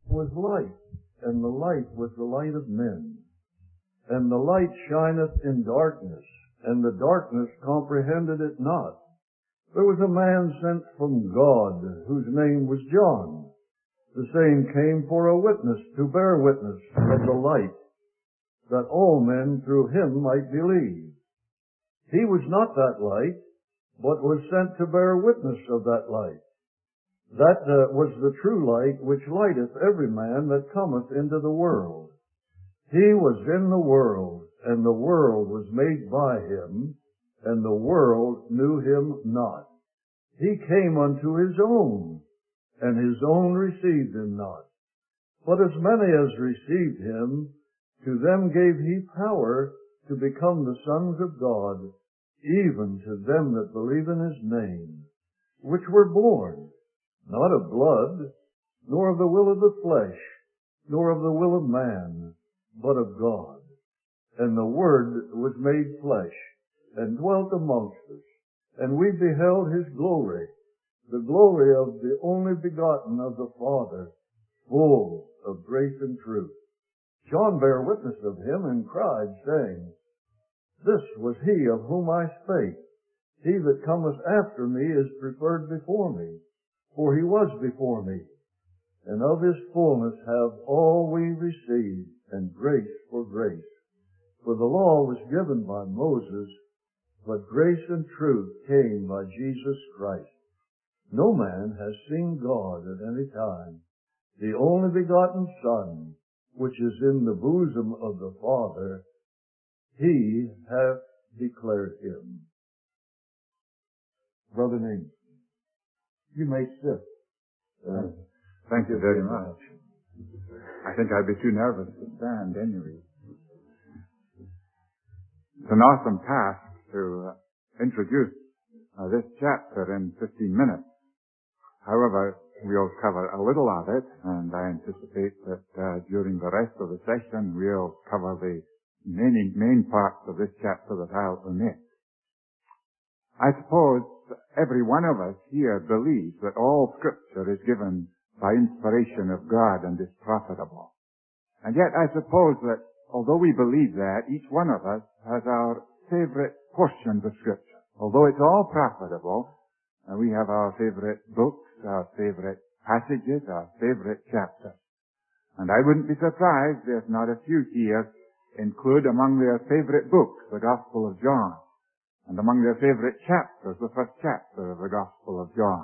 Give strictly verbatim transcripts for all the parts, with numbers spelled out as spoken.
was light, and the light was the light of men. And the light shineth in darkness, and the darkness comprehended it not. There was a man sent from God, whose name was John. The same came for a witness, to bear witness of the light, that all men through him might believe. He was not that light, but was sent to bear witness of that light. That uh, was the true light, which lighteth every man that cometh into the world. He was in the world, and the world was made by him, and the world knew him not. He came unto his own, and his own received him not. But as many as received him, to them gave he power to become the sons of God, even to them that believe in his name, which were born, not of blood, nor of the will of the flesh, nor of the will of man, but of God. And the Word was made flesh, and dwelt amongst us, and we beheld his glory, the glory of the only begotten of the Father, full of grace and truth. John bare witness of him, and cried, saying, This was he of whom I spake. He that cometh after me is preferred before me, for he was before me. And of his fullness have all we received, and grace for grace. For the law was given by Moses, but grace and truth came by Jesus Christ. No man has seen God at any time. The only begotten Son, which is in the bosom of the Father, he hath declared him. Brother Name, you may sit. Uh, Thank you very much. I think I'd be too nervous to stand anyway. It's an awesome task to uh, introduce uh, this chapter in fifteen minutes. However, we'll cover a little of it, and I anticipate that uh, during the rest of the session we'll cover the main, main parts of this chapter that I'll omit. I suppose every one of us here believes that all Scripture is given by inspiration of God and is profitable. And yet I suppose that although we believe that, each one of us has our favorite portions of Scripture. Although it's all profitable, and we have our favorite books, our favorite passages, our favorite chapters. And I wouldn't be surprised if not a few here include among their favorite books the Gospel of John, and among their favorite chapters the first chapter of the Gospel of John.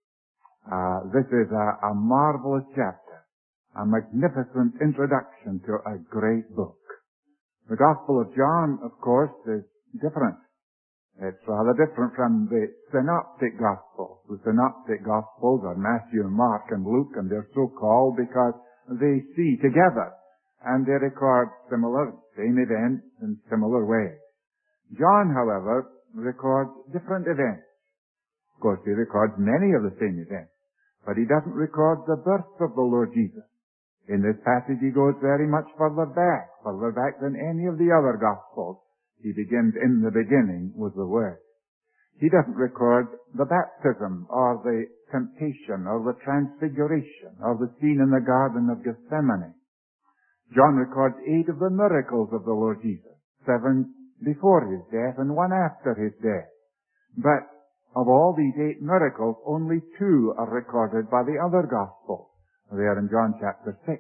Uh, this is a, a marvelous chapter, a magnificent introduction to a great book. The Gospel of John, of course, is different. It's rather different from the Synoptic Gospels. The Synoptic Gospels are Matthew, Mark, and Luke, and they're so called because they see together, and they record similar, same events in similar ways. John, however, records different events. Of course, he records many of the same events, but he doesn't record the birth of the Lord Jesus. In this passage, he goes very much further back, further back than any of the other Gospels. He begins, in the beginning was the Word. He doesn't record the baptism or the temptation or the transfiguration or the scene in the Garden of Gethsemane. John records eight of the miracles of the Lord Jesus, seven before his death and one after his death. But of all these eight miracles, only two are recorded by the other Gospels. They are in John chapter six.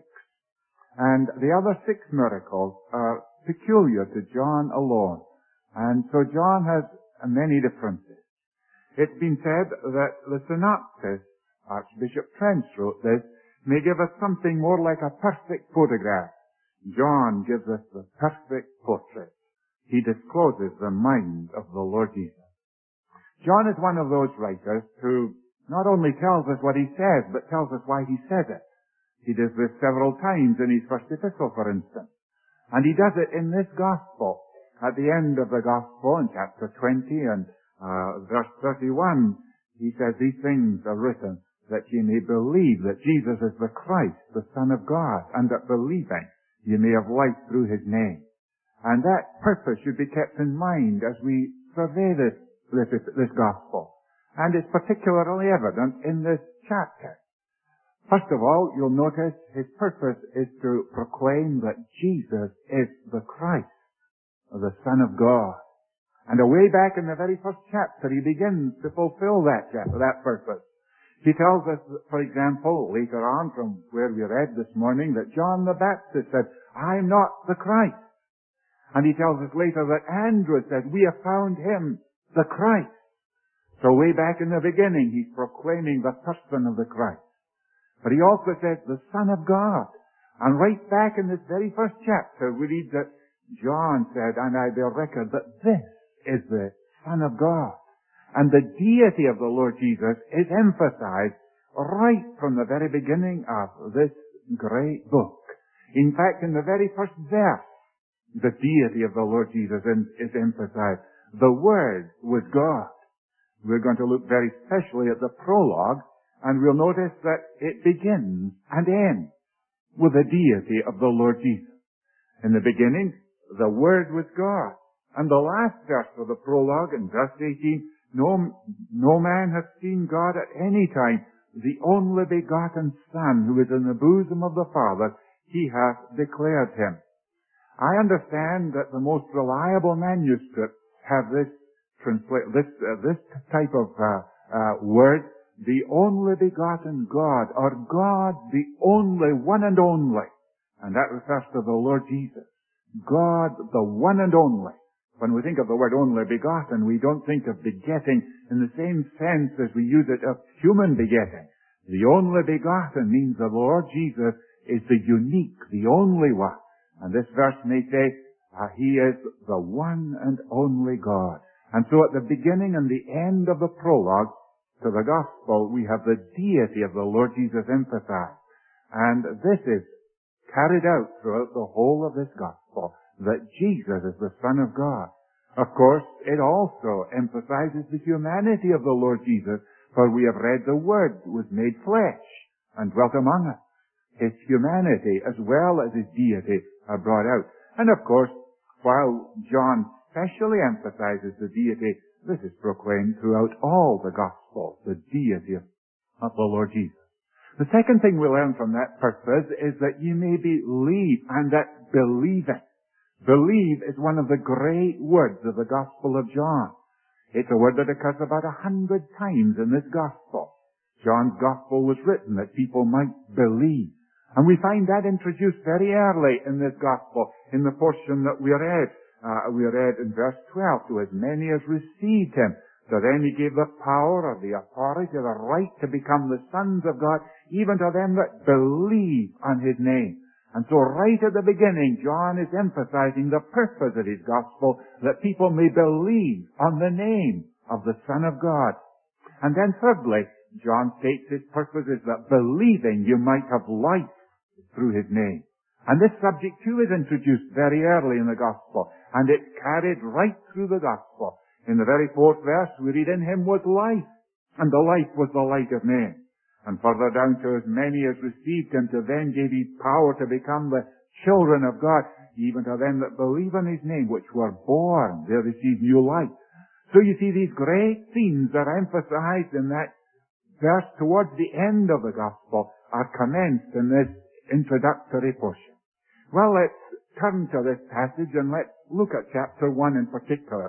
And the other six miracles are peculiar to John alone. And so John has many differences. It's been said that the synopsis, Archbishop Trench wrote this, may give us something more like a perfect photograph. John gives us the perfect portrait. He discloses the mind of the Lord Jesus. John is one of those writers who not only tells us what he says, but tells us why he says it. He does this several times in his first epistle, for instance. And he does it in this gospel. At the end of the gospel, in chapter twenty and uh, verse thirty-one, he says, These things are written that ye may believe that Jesus is the Christ, the Son of God, and that believing ye may have life through his name. And that purpose should be kept in mind as we survey this, this, this gospel. And it's particularly evident in this chapter. First of all, you'll notice his purpose is to proclaim that Jesus is the Christ, the Son of God. And away back in the very first chapter, he begins to fulfill that chapter, that purpose. He tells us, for example, later on from where we read this morning, that John the Baptist said, I'm not the Christ. And he tells us later that Andrew said, we have found him, the Christ. So way back in the beginning, he's proclaiming the person of the Christ. But he also says the Son of God. And right back in this very first chapter, we read that John said, and I bear record that this is the Son of God. And the deity of the Lord Jesus is emphasized right from the very beginning of this great book. In fact, in the very first verse, the deity of the Lord Jesus is emphasized. The Word was God. We're going to look very specially at the prologue, and we'll notice that it begins and ends with the deity of the Lord Jesus. In the beginning, the Word was God. And the last verse of the prologue, in verse eighteen, no, no man hath seen God at any time. The only begotten Son, who is in the bosom of the Father, he hath declared him. I understand that the most reliable manuscripts have this translate this uh, this type of uh, uh, word, the only begotten God, or God the only one and only, and that refers to the Lord Jesus. God the one and only. When we think of the word only begotten, we don't think of begetting in the same sense as we use it of human begetting. The only begotten means the Lord Jesus is the unique, the only one. And this verse may say, uh, He is the one and only God. And so at the beginning and the end of the prologue to the Gospel, we have the deity of the Lord Jesus emphasized. And this is carried out throughout the whole of this Gospel, that Jesus is the Son of God. Of course, it also emphasizes the humanity of the Lord Jesus, for we have read the Word was made flesh and dwelt among us. His humanity as well as his deity are brought out. And of course, while John specially emphasizes the deity, this is proclaimed throughout all the Gospels, the deity of the Lord Jesus. The second thing we learn from that purpose is that ye may believe, and that believing. Believe is one of the great words of the Gospel of John. It's a word that occurs about a hundred times in this Gospel. John's Gospel was written that people might believe. And we find that introduced very early in this Gospel, in the portion that we read. Uh, we read in verse twelve, to as many as received him, to them he gave the power or the authority, the right to become the sons of God, even to them that believe on his name. And so right at the beginning, John is emphasizing the purpose of his Gospel, that people may believe on the name of the Son of God. And then thirdly, John states his purpose is that believing you might have life through his name. And this subject too is introduced very early in the Gospel, and it's carried right through the Gospel. In the very fourth verse, we read, in him was life, and the life was the light of men. And further down, to as many as received him, to them gave he power to become the children of God, even to them that believe on his name, which were born, they received new life. So you see, these great themes that are emphasized in that verse towards the end of the Gospel are commenced in this introductory portion. Well, let's turn to this passage and let's look at chapter one in particular.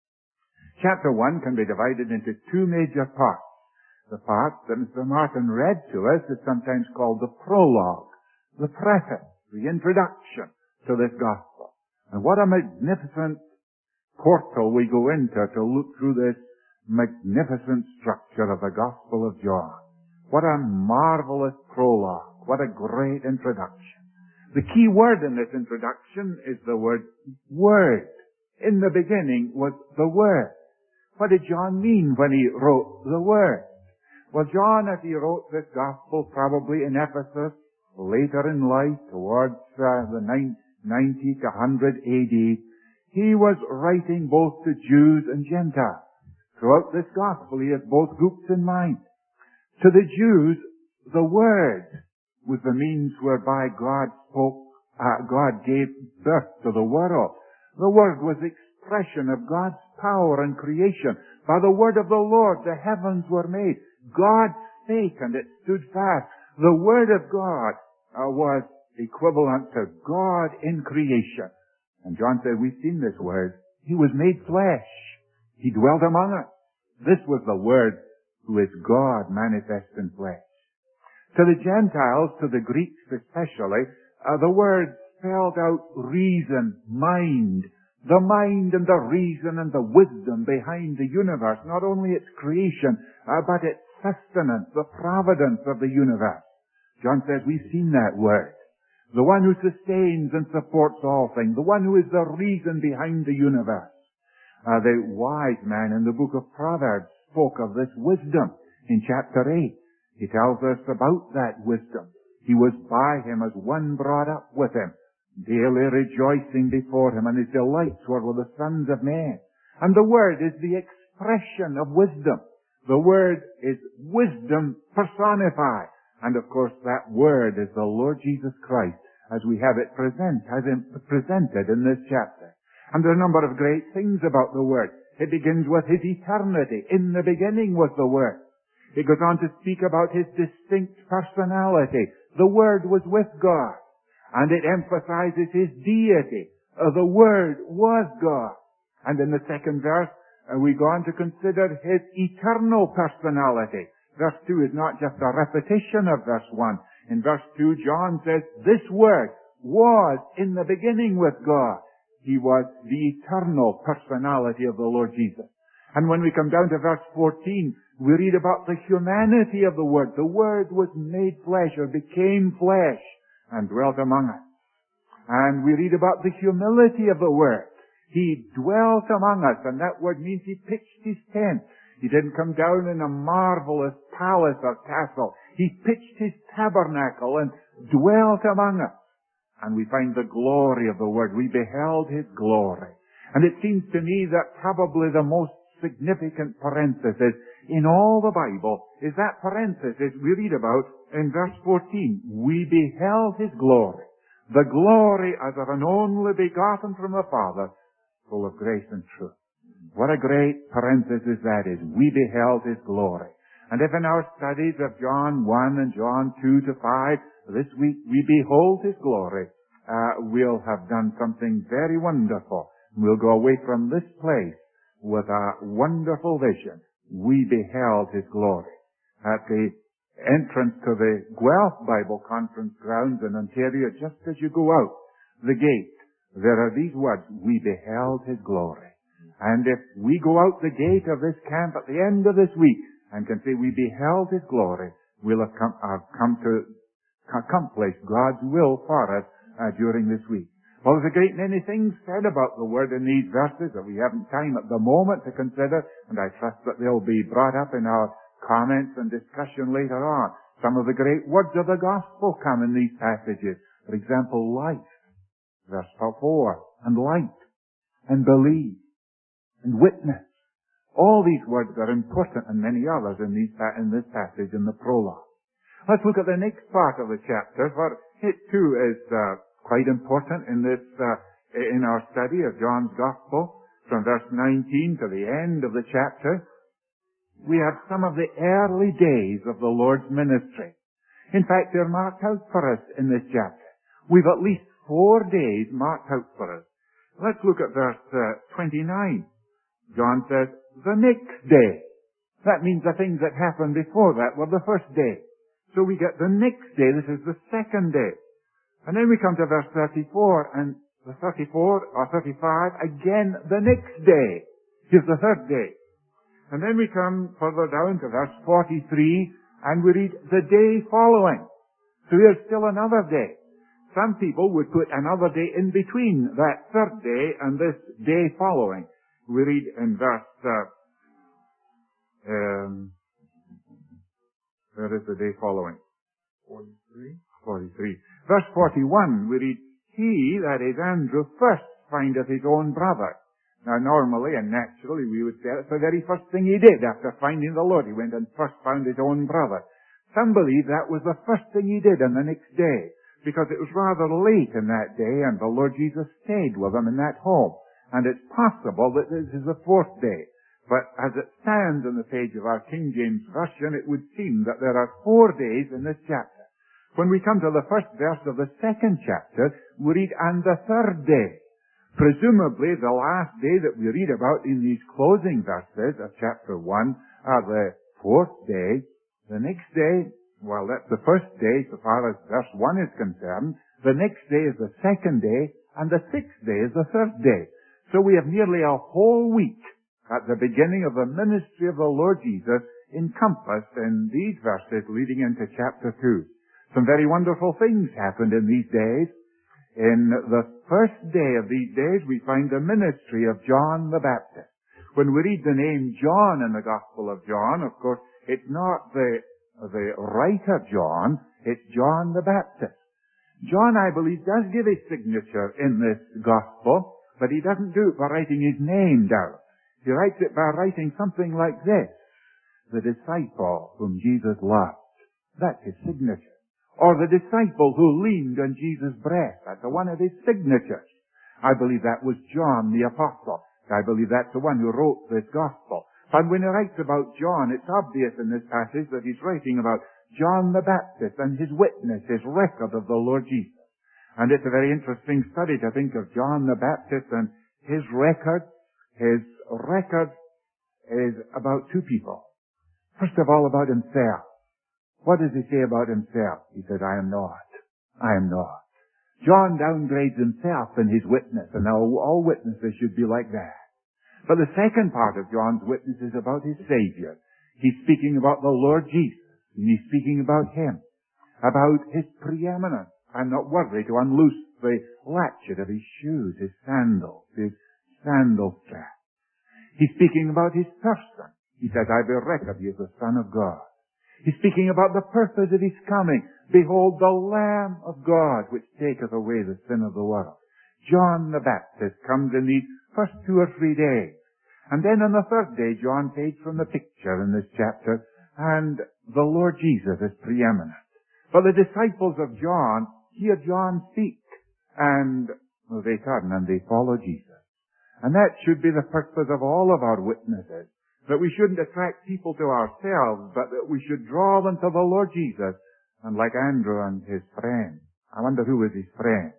Chapter one can be divided into two major parts. The part that Mister Martin read to us is sometimes called the prologue, the preface, the introduction to this Gospel. And what a magnificent portal we go into to look through this magnificent structure of the Gospel of John. What a marvelous prologue. What a great introduction. The key word in this introduction is the word Word. In the beginning was the Word. What did John mean when he wrote the Word? Well, John, as he wrote this Gospel, probably in Ephesus, later in life, towards uh, the ninety to one hundred A D, he was writing both to Jews and Gentiles. Throughout this Gospel, he has both groups in mind. To the Jews, the Word was the means whereby God spoke, uh, God gave birth to the world. The Word was the expression of God's power and creation. By the word of the Lord, the heavens were made. God spake, and it stood fast. The Word of God uh, was equivalent to God in creation. And John said, we've seen this Word. He was made flesh. He dwelt among us. This was the Word who is God manifest in flesh. To the Gentiles, to the Greeks especially, uh, the Word spelled out reason, mind, the mind and the reason and the wisdom behind the universe, not only its creation, uh, but its sustenance, the providence of the universe. John says, we've seen that Word. The one who sustains and supports all things, the one who is the reason behind the universe. Uh, the wise man in the book of Proverbs spoke of this wisdom in chapter eight. He tells us about that wisdom. He was by him as one brought up with him, daily rejoicing before him, and his delights were with the sons of men. And the Word is the expression of wisdom. The Word is wisdom personified. And of course that Word is the Lord Jesus Christ, as we have it present, as in, presented in this chapter. And there are a number of great things about the Word. It begins with His eternity. In the beginning was the Word. It goes on to speak about His distinct personality. The Word was with God. And it emphasizes His deity. Uh, the Word was God. And in the second verse, uh, we go on to consider His eternal personality. Verse two is not just a repetition of verse one. In verse two, John says, this Word was in the beginning with God. He was the eternal personality of the Lord Jesus. And when we come down to verse fourteen, we read about the humanity of the Word. The Word was made flesh, or became flesh, and dwelt among us. And we read about the humility of the Word. He dwelt among us, and that word means He pitched His tent. He didn't come down in a marvelous palace or castle. He pitched His tabernacle and dwelt among us. And we find the glory of the Word. We beheld His glory. And it seems to me that probably the most significant parenthesis in all the Bible is that parenthesis we read about in verse fourteen. We beheld His glory. The glory as of an only begotten from the Father, full of grace and truth. What a great parenthesis that is. We beheld His glory. And if in our studies of John one and John two to five, this week we behold His glory, uh, we'll have done something very wonderful. We'll go away from this place with a wonderful vision. We beheld His glory. At the entrance to the Guelph Bible Conference grounds in Ontario, just as you go out the gate, there are these words, we beheld His glory. And if we go out the gate of this camp at the end of this week and can say we beheld His glory, we'll have come, have come to accomplish God's will for us uh, during this week. Well, there's a great many things said about the Word in these verses that we haven't time at the moment to consider, and I trust that they'll be brought up in our comments and discussion later on. Some of the great words of the gospel come in these passages. For example, life, verse four, and light, and believe, and witness. All these words are important, and many others in, these, in this passage in the prologue. Let's look at the next part of the chapter, for it too is uh, quite important in this uh, in our study of John's Gospel. From verse nineteen to the end of the chapter, we have some of the early days of the Lord's ministry. In fact, they're marked out for us in this chapter. We've at least four days marked out for us. Let's look at verse uh, twenty-nine. John says, the next day. That means the things that happened before that were the first day. So we get the next day. This is the second day. And then we come to verse thirty-four, and the thirty-four or thirty-five, again the next day is the third day. And then we come further down to verse forty-three, and we read the day following. So here's still another day. Some people would put another day in between that third day and this day following. We read in verse, uh, um, where is the day following? forty-three? forty-three. Verse forty-one, we read, he, that is Andrew, first findeth his own brother. Now normally and naturally we would say that's the very first thing he did after finding the Lord. He went and first found his own brother. Some believe that was the first thing he did on the next day, because it was rather late in that day and the Lord Jesus stayed with him in that home. And it's possible that this is the fourth day. But as it stands on the page of our King James Version, it would seem that there are four days in this chapter. When we come to the first verse of the second chapter, we read, and the third day. Presumably, the last day that we read about in these closing verses of chapter one are the fourth day. The next day, well, that's the first day so far as verse one is concerned. The next day is the second day, and the sixth day is the third day. So we have nearly a whole week at the beginning of the ministry of the Lord Jesus encompassed in these verses leading into chapter two. Some very wonderful things happened in these days. In the first day of these days, we find the ministry of John the Baptist. When we read the name John in the Gospel of John, of course, it's not the, the writer John, it's John the Baptist. John, I believe, does give a signature in this Gospel, but he doesn't do it by writing his name down. He writes it by writing something like this: the disciple whom Jesus loved. That's his signature. Or the disciple who leaned on Jesus' breast. That's one of his signatures. I believe that was John the Apostle. I believe that's the one who wrote this Gospel. But when he writes about John, it's obvious in this passage that he's writing about John the Baptist and his witness, his record of the Lord Jesus. And it's a very interesting study to think of John the Baptist and his record. His record is about two people. First of all, about himself. What does he say about himself? He says, I am not. I am not. John downgrades himself in his witness, and now all witnesses should be like that. But the second part of John's witness is about his Savior. He's speaking about the Lord Jesus, and he's speaking about him, about his preeminence. I'm not worthy to unloose the latchet of his shoes, his sandals, his sandal strap. He's speaking about his person. He says, I bear record he is the Son of God. He's speaking about the purpose of his coming. Behold, the Lamb of God, which taketh away the sin of the world. John the Baptist comes in these first two or three days. And then on the third day, John fades from the picture in this chapter, and the Lord Jesus is preeminent. But the disciples of John hear John speak, and well, they turn and they follow Jesus. And that should be the purpose of all of our witnesses. That we shouldn't attract people to ourselves, but that we should draw them to the Lord Jesus. And like Andrew and his friend. I wonder who was his friend.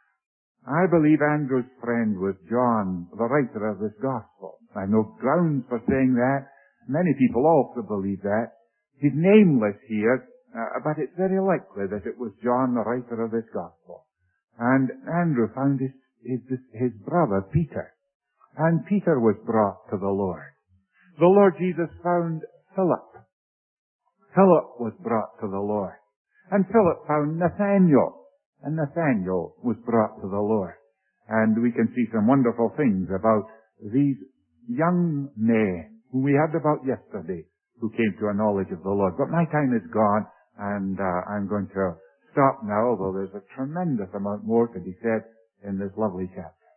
I believe Andrew's friend was John, the writer of this Gospel. I have no grounds for saying that. Many people also believe that. He's nameless here, uh, but it's very likely that it was John, the writer of this Gospel. And Andrew found his, his, his brother, Peter. And Peter was brought to the Lord. The Lord Jesus found Philip. Philip was brought to the Lord. And Philip found Nathanael. And Nathanael was brought to the Lord. And we can see some wonderful things about these young men who we had about yesterday who came to a knowledge of the Lord. But my time is gone, and uh, I'm going to stop now, although there's a tremendous amount more to be said in this lovely chapter.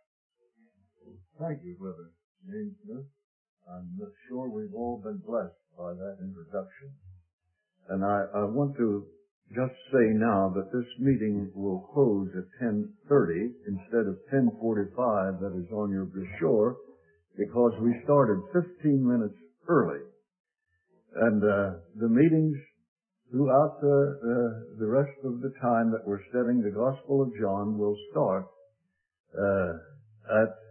Thank you, Brother James Smith. I'm sure we've all been blessed by that introduction. And I, I want to just say now that this meeting will close at ten thirty instead of ten forty-five that is on your brochure, because we started fifteen minutes early. And uh, the meetings throughout the, uh, the rest of the time that we're studying the Gospel of John will start uh, at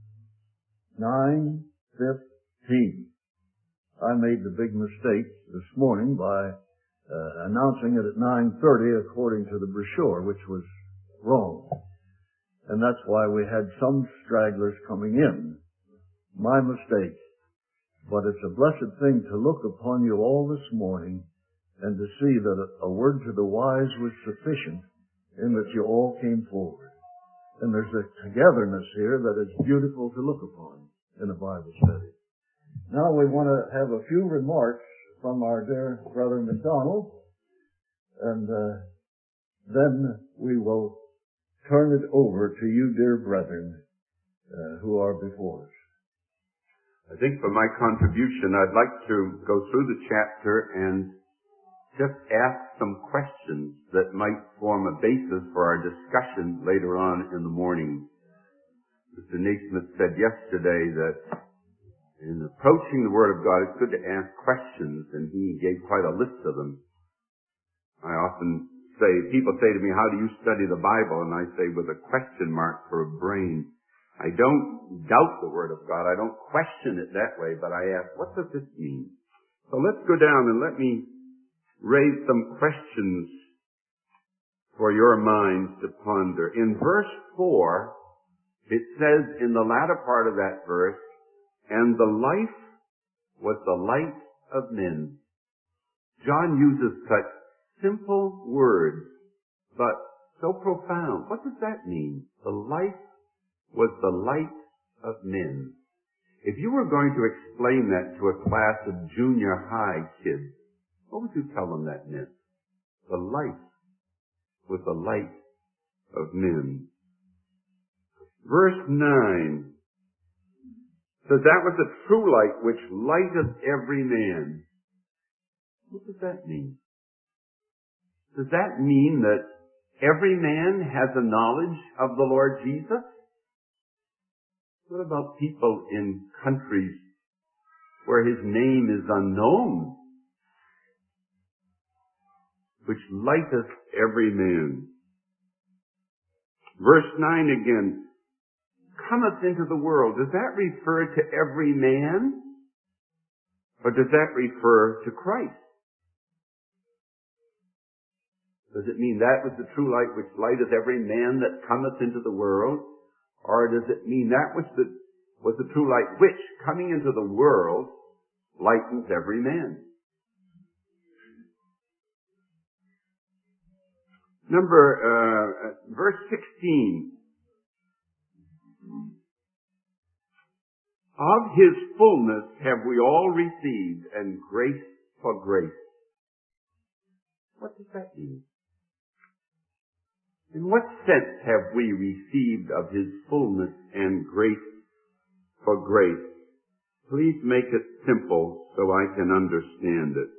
nine fifteen. I made the big mistake this morning by uh, announcing it at nine thirty according to the brochure, which was wrong. And that's why we had some stragglers coming in. My mistake. But it's a blessed thing to look upon you all this morning and to see that a word to the wise was sufficient in that you all came forward. And there's a togetherness here that is beautiful to look upon in a Bible study. Now we want to have a few remarks from our dear Brother McDonald, and uh, then we will turn it over to you, dear brethren, uh, who are before us. I think for my contribution, I'd like to go through the chapter and just ask some questions that might form a basis for our discussion later on in the morning. Mister Naismith said yesterday that in approaching the Word of God, it's good to ask questions, and he gave quite a list of them. I often say, people say to me, how do you study the Bible? And I say, with a question mark for a brain. I don't doubt the Word of God. I don't question it that way, but I ask, what does this mean? So let's go down and let me raise some questions for your minds to ponder. In verse four, it says in the latter part of that verse, and the life was the light of men. John uses such simple words, but so profound. What does that mean? The life was the light of men. If you were going to explain that to a class of junior high kids, what would you tell them that meant? The light was the light of men. Verse nine says, that was the true light which lighteth every man. What does that mean? Does that mean that every man has a knowledge of the Lord Jesus? What about people in countries where his name is unknown? Which lighteth every man. Verse nine again, cometh into the world. Does that refer to every man? Or does that refer to Christ? Does it mean that was the true light which lighteth every man that cometh into the world? Or does it mean that was the, was the true light which, coming into the world, lightens every man? Number, uh, verse sixteen. Of his fullness have we all received, and grace for grace. What does that mean? In what sense have we received of his fullness and grace for grace? Please make it simple so I can understand it.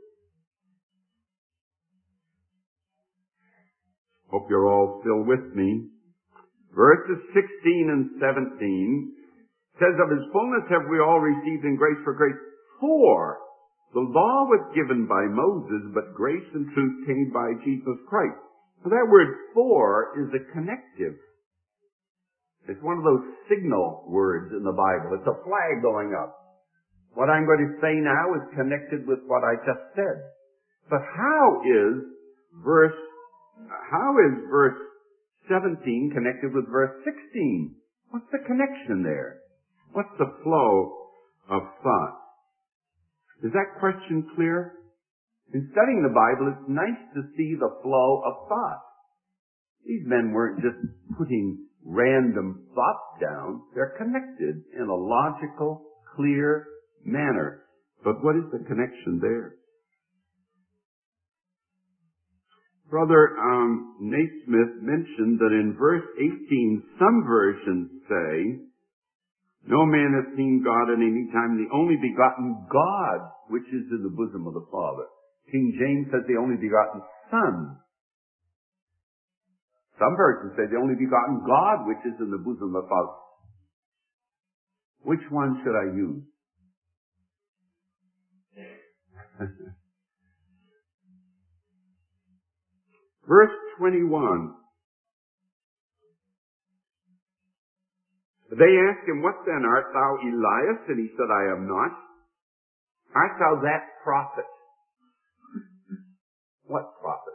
Hope you're all still with me. Verses sixteen and seventeen says, of his fullness have we all received in grace for grace. For the law was given by Moses, but grace and truth came by Jesus Christ. Now that word for is a connective. It's one of those signal words in the Bible. It's a flag going up. What I'm going to say now is connected with what I just said. But how is verse, how is verse seventeen connected with verse sixteen? What's the connection there? What's the flow of thought? Is that question clear? In studying the Bible, it's nice to see the flow of thought. These men weren't just putting random thoughts down. They're connected in a logical, clear manner. But what is the connection there? Brother um, Naismith mentioned that in verse eighteen, some versions say, no man hath seen God at any time, the only begotten God, which is in the bosom of the Father. King James says the only begotten Son. Some versions say the only begotten God, which is in the bosom of the Father. Which one should I use? Verse twenty-one. They asked him, what then, art thou Elias? And he said, I am not. Art thou that prophet? What prophet?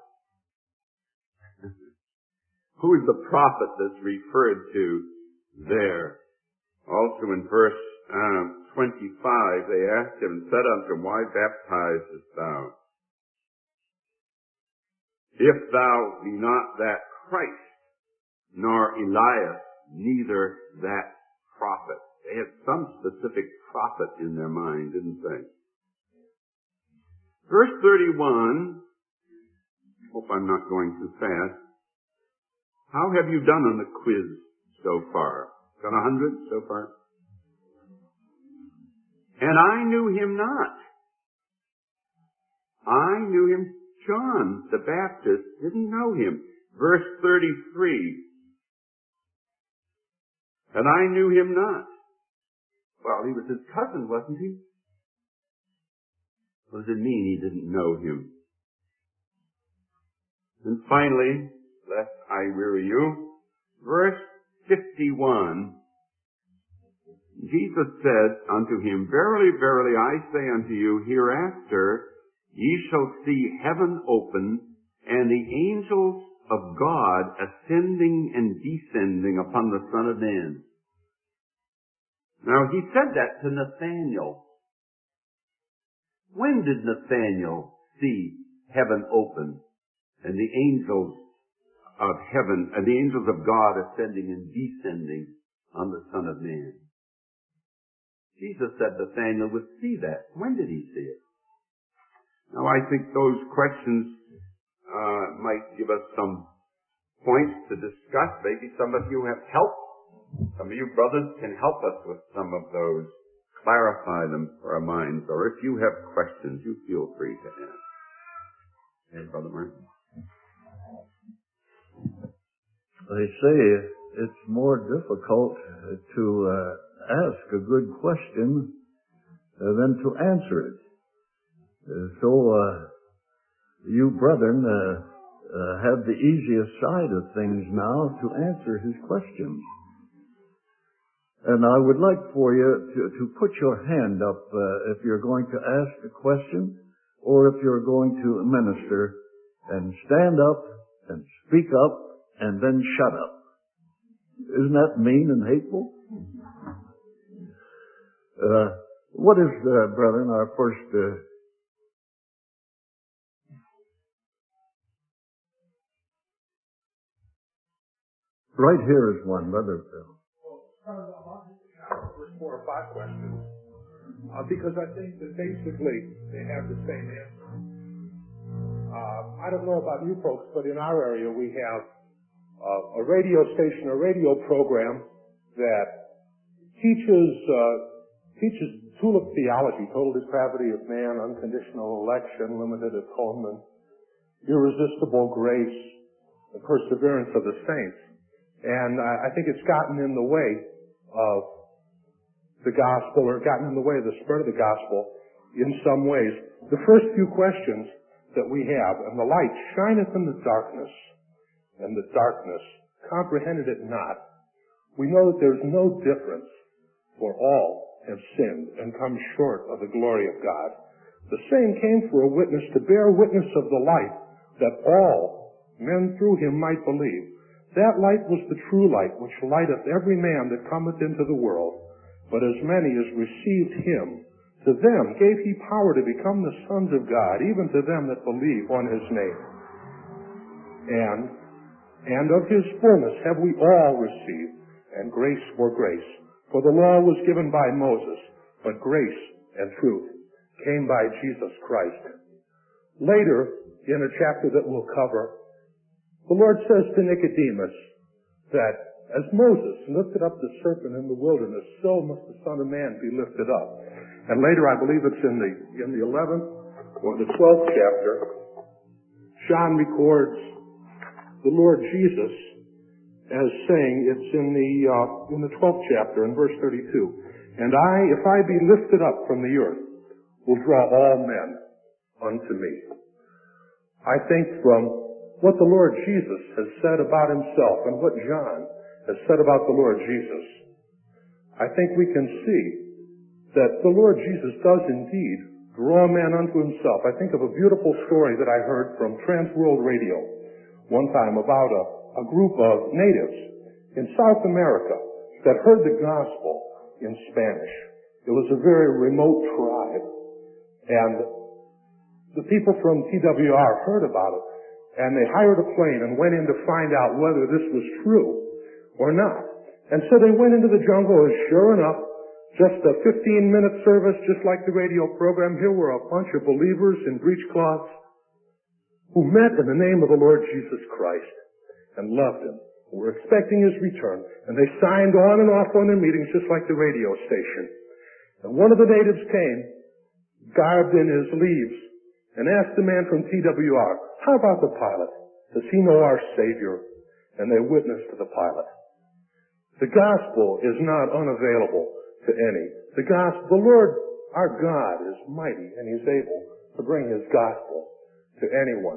Who is the prophet that's referred to there? Also in verse um, twenty-five, they asked him and said unto him, why baptizest thou? If thou be not that Christ, nor Elias, neither that prophet. They had some specific prophet in their mind, didn't they? Verse thirty-one, hope I'm not going too fast. How have you done on the quiz so far? Got a hundred so far? And I knew him not. I knew him. John the Baptist didn't know him. Verse thirty-three. And I knew him not. Well, he was his cousin, wasn't he? What does it mean he didn't know him? And finally, lest I weary you, verse fifty-one, Jesus said unto him, Verily, verily, I say unto you, hereafter ye shall see heaven open, and the angels of God ascending and descending upon the Son of Man. Now, he said that to Nathanael. When did Nathanael see heaven open and the angels of heaven, and the angels of God ascending and descending on the Son of Man? Jesus said Nathanael would see that. When did he see it? Now, I think those questions uh, might give us some points to discuss. Maybe some of you have help. Some of you brothers can help us with some of those. Clarify them for our minds. Or if you have questions, you feel free to ask. Hey, Brother Martin. They say it's more difficult to uh, ask a good question uh, than to answer it. Uh, so, uh, you brethren uh, uh, have the easiest side of things now to answer his questions. And I would like for you to, to put your hand up uh, if you're going to ask a question or if you're going to minister, and stand up and speak up and then shut up. Isn't that mean and hateful? Uh, what is, uh, brethren, our first... Uh, right here is one, Brother Phil. There's four or five questions, uh, because I think that basically they have the same answer. Uh, I don't know about you folks, but in our area we have uh, a radio station, a radio program that teaches uh, teaches tulip theology, total depravity of man, unconditional election, limited atonement, irresistible grace, the perseverance of the saints. And I, I think it's gotten in the way of the gospel, or gotten in the way of the spread of the gospel in some ways. The first few questions that we have, and the light shineth in the darkness, and the darkness comprehended it not. We know that there's no difference, for all have sinned and come short of the glory of God. The same came for a witness to bear witness of the light, that all men through him might believe. That light was the true light, which lighteth every man that cometh into the world. But as many as received him, to them gave he power to become the sons of God, even to them that believe on his name. And, and of his fullness have we all received, and grace for grace. For the law was given by Moses, but grace and truth came by Jesus Christ. Later, in a chapter that we'll cover, the Lord says to Nicodemus that as Moses lifted up the serpent in the wilderness, so must the Son of Man be lifted up. And later, I believe it's in the in the eleventh or the twelfth chapter, John records the Lord Jesus as saying, it's in the uh, in the twelfth chapter, in verse thirty-two, and I, if I be lifted up from the earth, will draw all men unto me. I think from what the Lord Jesus has said about himself and what John has said about the Lord Jesus, I think we can see that the Lord Jesus does indeed draw man unto himself. I think of a beautiful story that I heard from Trans World Radio one time about a, a group of natives in South America that heard the gospel in Spanish. It was a very remote tribe, and the people from T W R heard about it, and they hired a plane and went in to find out whether this was true or not. And so they went into the jungle, and sure enough, just a fifteen-minute service, just like the radio program. Here were a bunch of believers in breechcloths who met in the name of the Lord Jesus Christ and loved him, who were expecting his return. And they signed on and off on their meetings just like the radio station. And one of the natives came, garbed in his leaves, and asked the man from T W R, how about the pilot? Does he know our Savior? And they witnessed to the pilot. The gospel is not unavailable to any. The gospel, the Lord, our God, is mighty, and he's able to bring his gospel to anyone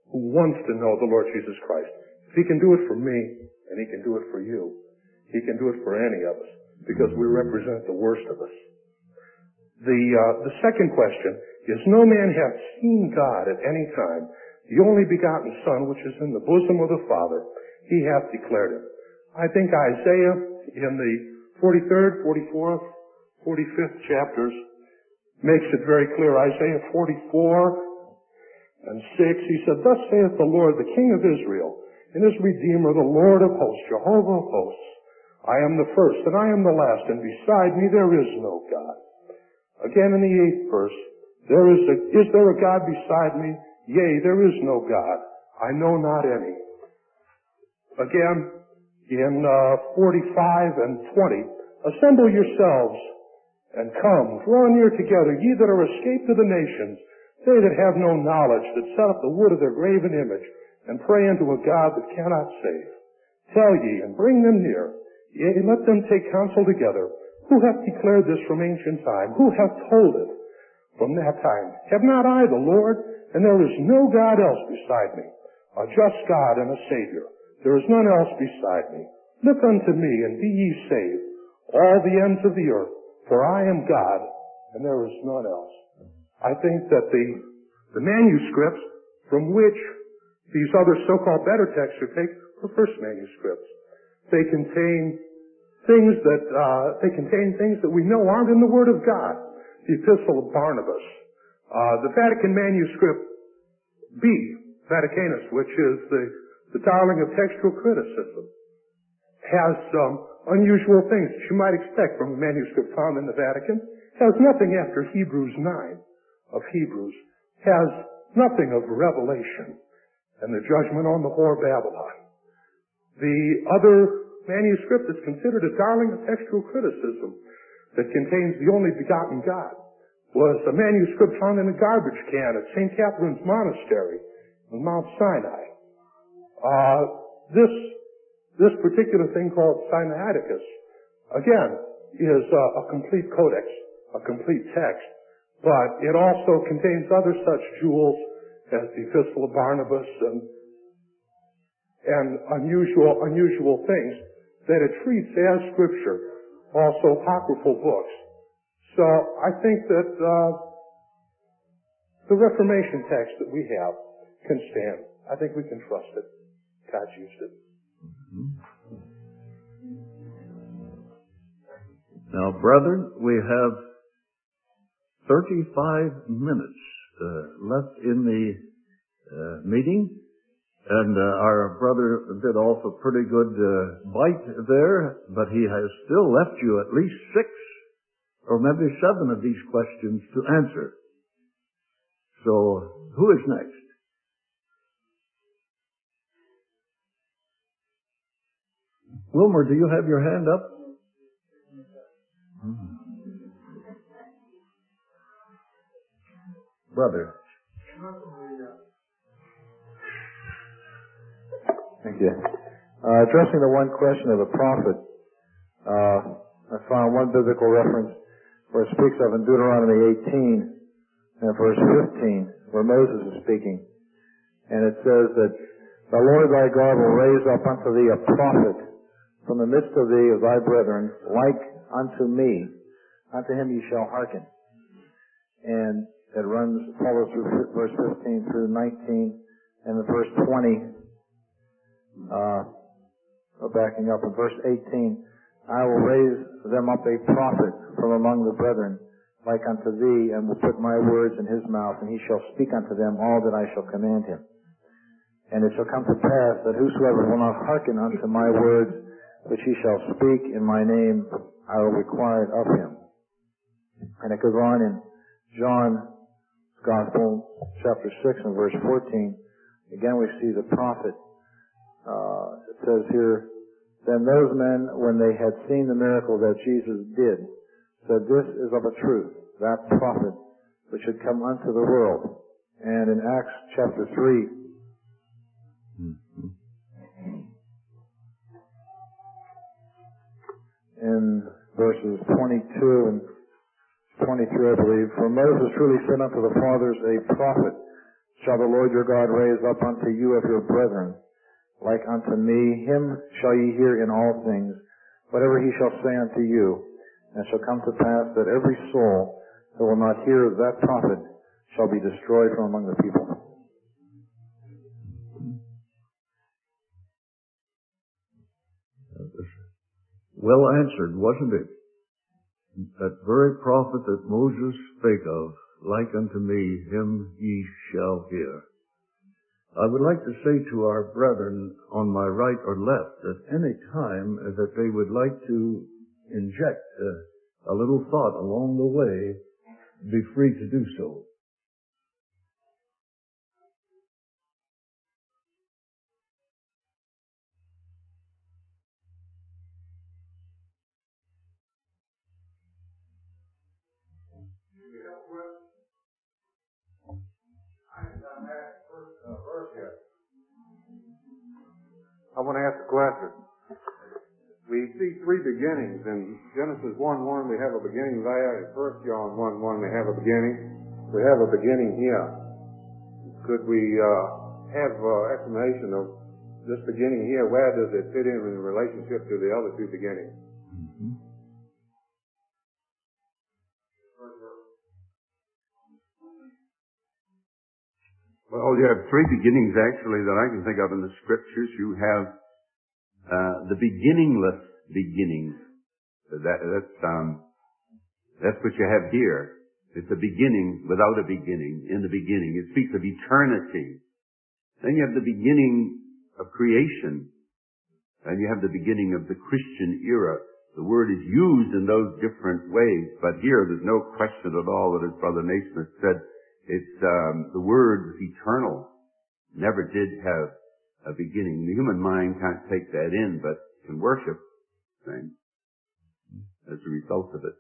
who wants to know the Lord Jesus Christ. If He can do it for me, and He can do it for you, He can do it for any of us, because we represent the worst of us. The, uh, the second question is, no man hath seen God at any time. The only begotten Son, which is in the bosom of the Father, He hath declared Him. I think Isaiah, in the forty-third, forty-fourth, forty-fifth chapters, makes it very clear. Isaiah forty-four and six, he said, Thus saith the Lord, the King of Israel, and His Redeemer, the Lord of hosts, Jehovah of hosts, I am the first, and I am the last, and beside me there is no God. Again in the eighth verse, there is, a, is there a God beside me? Yea, there is no God. I know not any. Again, in uh, forty-five and twenty, assemble yourselves and come, draw near together, ye that are escaped of the nations, they that have no knowledge, that set up the wood of their graven image, and pray unto a God that cannot save. Tell ye, and bring them near, yea, let them take counsel together. Who hath declared this from ancient time? Who hath told it from that time? Have not I the Lord? And there is no God else beside me, a just God and a Savior. There is none else beside me. Look unto me, and be ye saved, all the ends of the earth, for I am God, and there is none else. I think that the, the manuscripts from which these other so-called better texts are taken are first manuscripts. They contain things that, uh, they contain things that we know aren't in the Word of God. The Epistle of Barnabas. Uh, the Vatican manuscript B, Vaticanus, which is the, the darling of textual criticism, has some unusual things that you might expect from a manuscript found in the Vatican. Has nothing after Hebrews nine of Hebrews. Has nothing of Revelation and the judgment on the whore Babylon. The other manuscript is considered a darling of textual criticism that contains the only begotten God was a manuscript found in a garbage can at Saint Catherine's Monastery in Mount Sinai. Uh, this this particular thing called Sinaiticus, again, is uh, a complete codex, a complete text, but it also contains other such jewels as the Epistle of Barnabas and and unusual unusual things that it treats as Scripture, also apocryphal books. So I think that uh, the Reformation text that we have can stand. I think we can trust it. God's used it. Now, brethren, we have thirty-five minutes uh, left in the uh, meeting, and uh, our brother did off a pretty good uh, bite there, but he has still left you at least six or maybe seven of these questions to answer. So, who is next? Wilmer, do you have your hand up? Hmm. Brother. Thank you. Uh, addressing the one question of the prophet, uh, I found one biblical reference where it speaks of in Deuteronomy eighteen and verse fifteen, where Moses is speaking. And it says that the Lord thy God will raise up unto thee a prophet from the midst of thee of thy brethren, like unto me. Unto him ye shall hearken. And it runs, follows through verse fifteen through nineteen, and in verse twenty, uh, backing up in verse eighteen, I will raise them up a prophet from among the brethren, like unto thee, and will put my words in his mouth, and he shall speak unto them all that I shall command him. And it shall come to pass that whosoever will not hearken unto my words, which he shall speak in my name, I will require it of him. And it goes on in John's Gospel, chapter six and verse fourteen. Again, we see the prophet. Uh, it says here, then those men, when they had seen the miracle that Jesus did, said, this is of a truth, that prophet which should come unto the world. And in Acts chapter three, in verses twenty-two and twenty-three, I believe, for Moses truly sent unto the fathers a prophet, shall the Lord your God raise up unto you of your brethren, like unto me. Him shall ye hear in all things, whatever he shall say unto you. And it shall come to pass that every soul that will not hear that prophet shall be destroyed from among the people. Well answered, wasn't it? That very prophet that Moses spake of, like unto me, him ye shall hear. I would like to say to our brethren on my right or left at any time that they would like to inject a, a little thought along the way, be free to do so. I want to ask a question. We see three beginnings. In Genesis one one, we have a beginning there. In First John one one, we have a beginning. We have a beginning here. Could we uh, have uh, explanation of this beginning here? Where does it fit in in relationship to the other two beginnings? Mm-hmm. Well, you have three beginnings actually that I can think of in the scriptures. You have uh, the beginningless beginning. That, that's um, that's what you have here. It's a beginning without a beginning. In the beginning, it speaks of eternity. Then you have the beginning of creation, and you have the beginning of the Christian era. The word is used in those different ways, but here there's no question at all that, as Brother Naismith said, it's um, the word is eternal. Never did have a beginning. The human mind can't take that in, but can worship things as a result of it.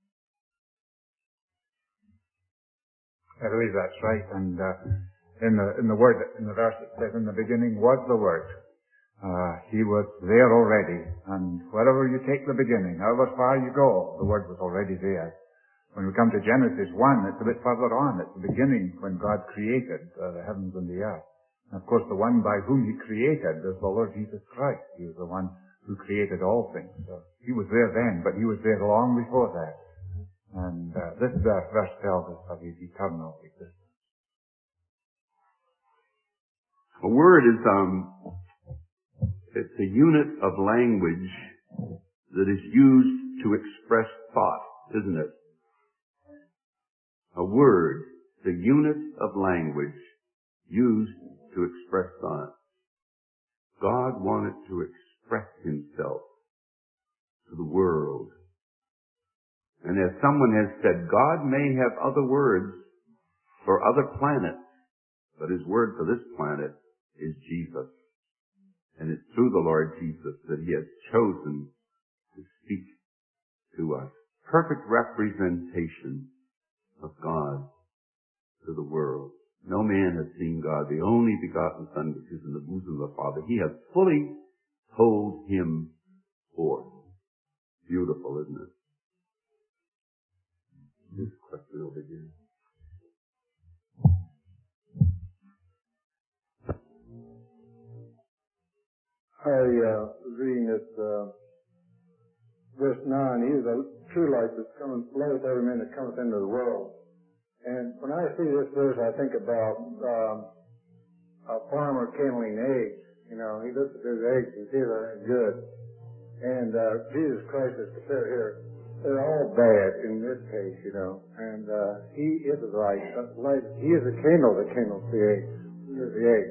I believe that's right. And uh, in the in the word in the verse it says, "In the beginning was the Word." Uh, he was there already, and wherever you take the beginning, however far you go, the Word was already there. When we come to Genesis one, it's a bit further on. It's the beginning when God created uh, the heavens and the earth. And of course, the one by whom He created is the Lord Jesus Christ. He was the one who created all things. So He was there then, but He was there long before that. And uh, this uh, verse tells us of His eternal existence. A word is um, it's a unit of language that is used to express thought, isn't it? A word, the unit of language used to express thought. God wanted to express Himself to the world. And as someone has said, God may have other words for other planets, but His word for this planet is Jesus. And it's through the Lord Jesus that He has chosen to speak to us. Perfect representation of God to the world. No man has seen God, the only begotten Son, which is in the bosom of the Father. He has fully told Him forth. Beautiful, isn't it? This question over here. I uh, was reading this uh, verse nine. He is a true light that's coming, lighteth every man that cometh into the world. And when I see this verse, I think about um, a farmer kindling eggs. You know, he looks at his eggs and sees they're good. And uh, Jesus Christ is compared here. They're all bad in this case, you know. And uh, He is the light. light. He is the candle that kindles the eggs. He is the eggs.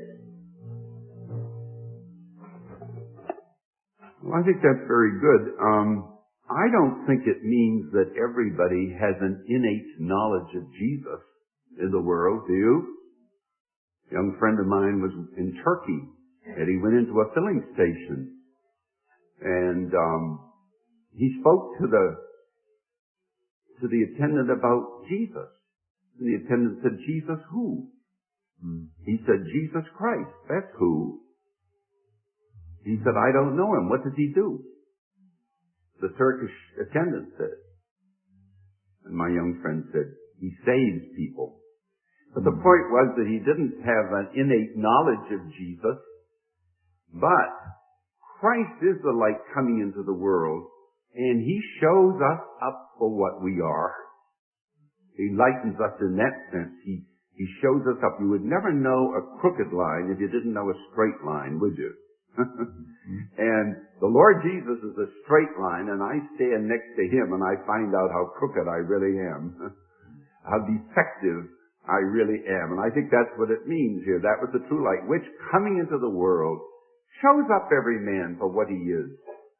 Well, I think that's very good. Um, I don't think it means that everybody has an innate knowledge of Jesus in the world, do you? A young friend of mine was in Turkey, and he went into a filling station, and um, he spoke to the to the attendant about Jesus. And the attendant said, "Jesus who?" Hmm. He said, "Jesus Christ. That's who." He said, "I don't know Him. What does He do?" The Turkish attendant said. And my young friend said, "He saves people." But the point was that he didn't have an innate knowledge of Jesus, but Christ is the light coming into the world, and he shows us up for what we are. He lightens us in that sense. He, he shows us up. You would never know a crooked line if you didn't know a straight line, would you? And the Lord Jesus is a straight line, and I stand next to him and I find out how crooked I really am, how defective I really am. And I think that's what it means here. That was the true light, which coming into the world shows up every man for what he is.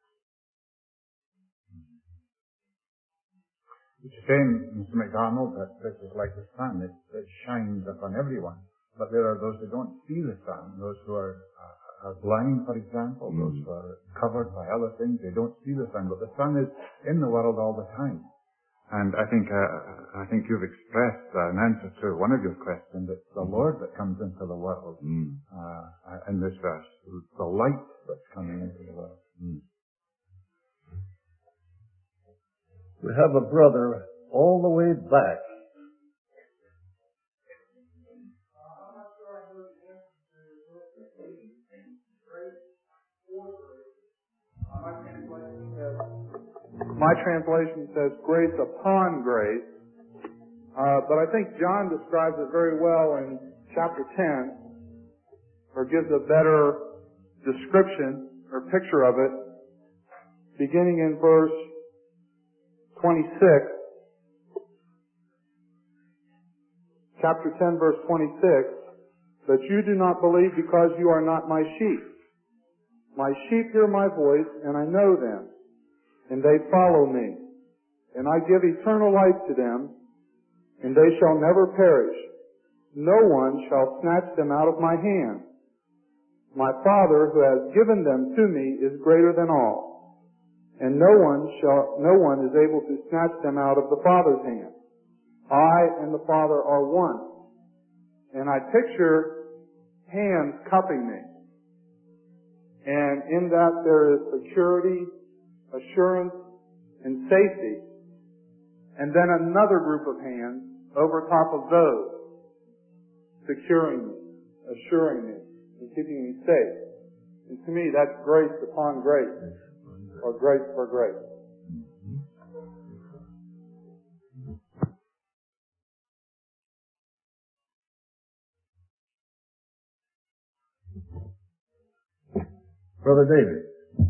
It's a shame, Mister MacDonald, that this is like the sun. It, it shines upon everyone. But there are those who don't see the sun, those who are, uh, are blind, for example, mm. those who are covered by other things. They don't see the sun, but the sun is in the world all the time. And I think uh, I think you've expressed uh, an answer to one of your questions. It's the Lord that comes into the world mm. uh, in this verse. The light that's coming into the world. Mm. We have a brother all the way back. My translation says grace upon grace, uh, but I think John describes it very well in chapter ten, or gives a better description or picture of it, beginning in verse twenty-six. Chapter ten, verse twenty-six, that you do not believe because you are not my sheep. My sheep hear my voice, and I know them, and they follow me. And I give eternal life to them, and they shall never perish. No one shall snatch them out of my hand. My Father, who has given them to me, is greater than all, and no one shall, no one is able to snatch them out of the Father's hand. I and the Father are one. And I picture hands cupping me. And in that there is security, assurance, and safety. And then another group of hands over top of those, securing me, assuring me, and keeping me safe. And to me, that's grace upon grace, or grace for grace. Brother David.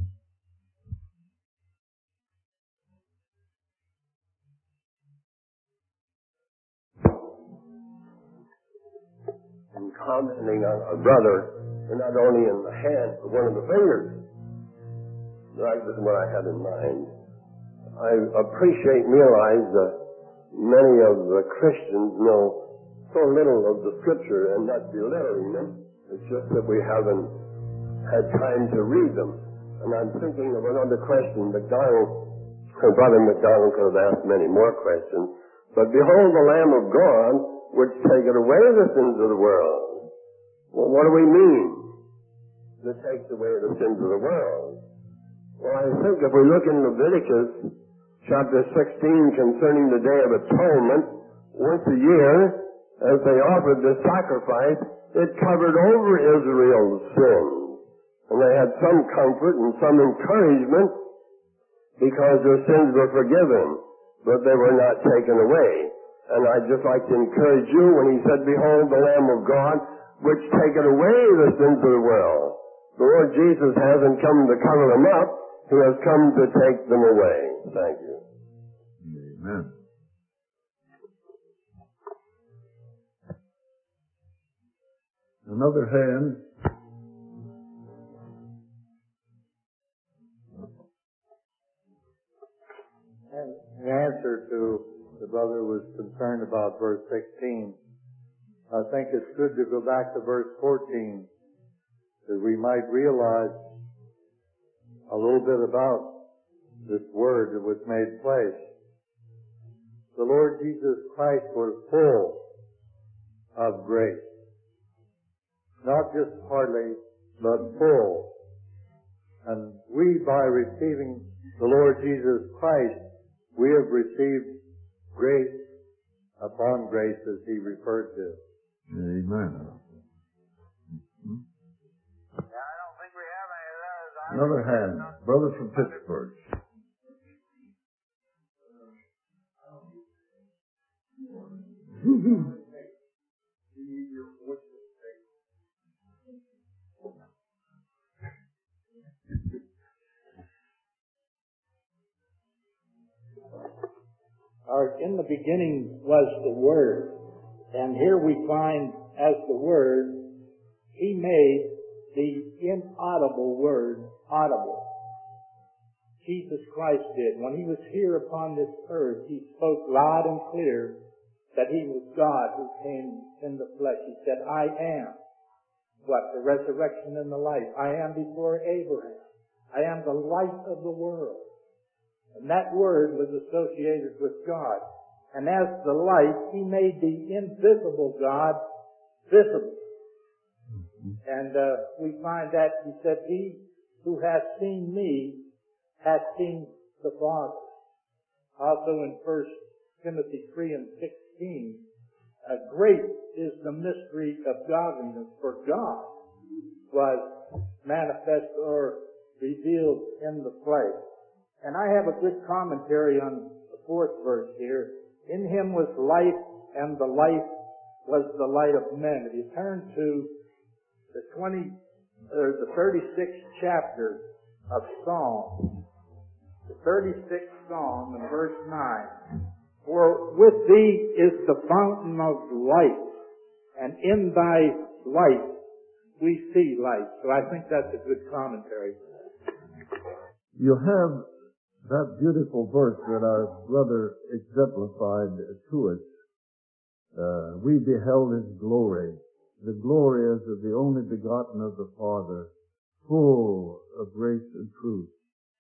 And commenting on a brother, and not only in the hand, but one of the fingers. That was what I had in mind. I appreciate and realize that many of the Christians know so little of the Scripture, and not belittling them. It's just that we haven't had time to read them. And I'm thinking of another question. MacDonald, Brother MacDonald could have asked many more questions. But behold the Lamb of God, which taketh away the sins of the world. Well, what do we mean? That takes away the sins of the world. Well, I think if we look in Leviticus chapter sixteen concerning the Day of Atonement, once a year, as they offered the sacrifice, it covered over Israel's sins. And they had some comfort and some encouragement because their sins were forgiven, but they were not taken away. And I'd just like to encourage you when he said, behold the Lamb of God, which taketh away the sins of the world. The Lord Jesus hasn't come to cover them up, he has come to take them away. Thank you. Amen. Another hand. And in answer to the brother who was concerned about verse sixteen, I think it's good to go back to verse fourteen, that we might realize a little bit about this word that was made flesh. The Lord Jesus Christ was full of grace. Not just partly, but full. And we, by receiving the Lord Jesus Christ, we have received grace upon grace, as he referred to. Amen. Yeah, I don't think we have any of those. I Another hand. Brother from Pittsburgh. Our, in the beginning was the Word, and here we find as the Word, He made the inaudible Word audible. Jesus Christ did. When He was here upon this earth, He spoke loud and clear that He was God who came in the flesh. He said, I am. What? The resurrection and the life. I am before Abraham. I am the light of the world. And that word was associated with God. And as the light, He made the invisible God visible. And uh, we find that He said, He who hath seen me hath seen the Father. Also in First Timothy three and sixteen, uh, great is the mystery of godliness, for God was manifest or revealed in the flesh. And I have a good commentary on the fourth verse here. In Him was life, and the life was the light of men. If you turn to the twenty, or the thirty-sixth chapter of Psalm, the thirty-sixth Psalm and verse nine, for with Thee is the fountain of life, and in Thy light we see light. So I think that's a good commentary. You have that beautiful verse that our brother exemplified to us. Uh, we beheld His glory, the glory as of the only begotten of the Father, full of grace and truth.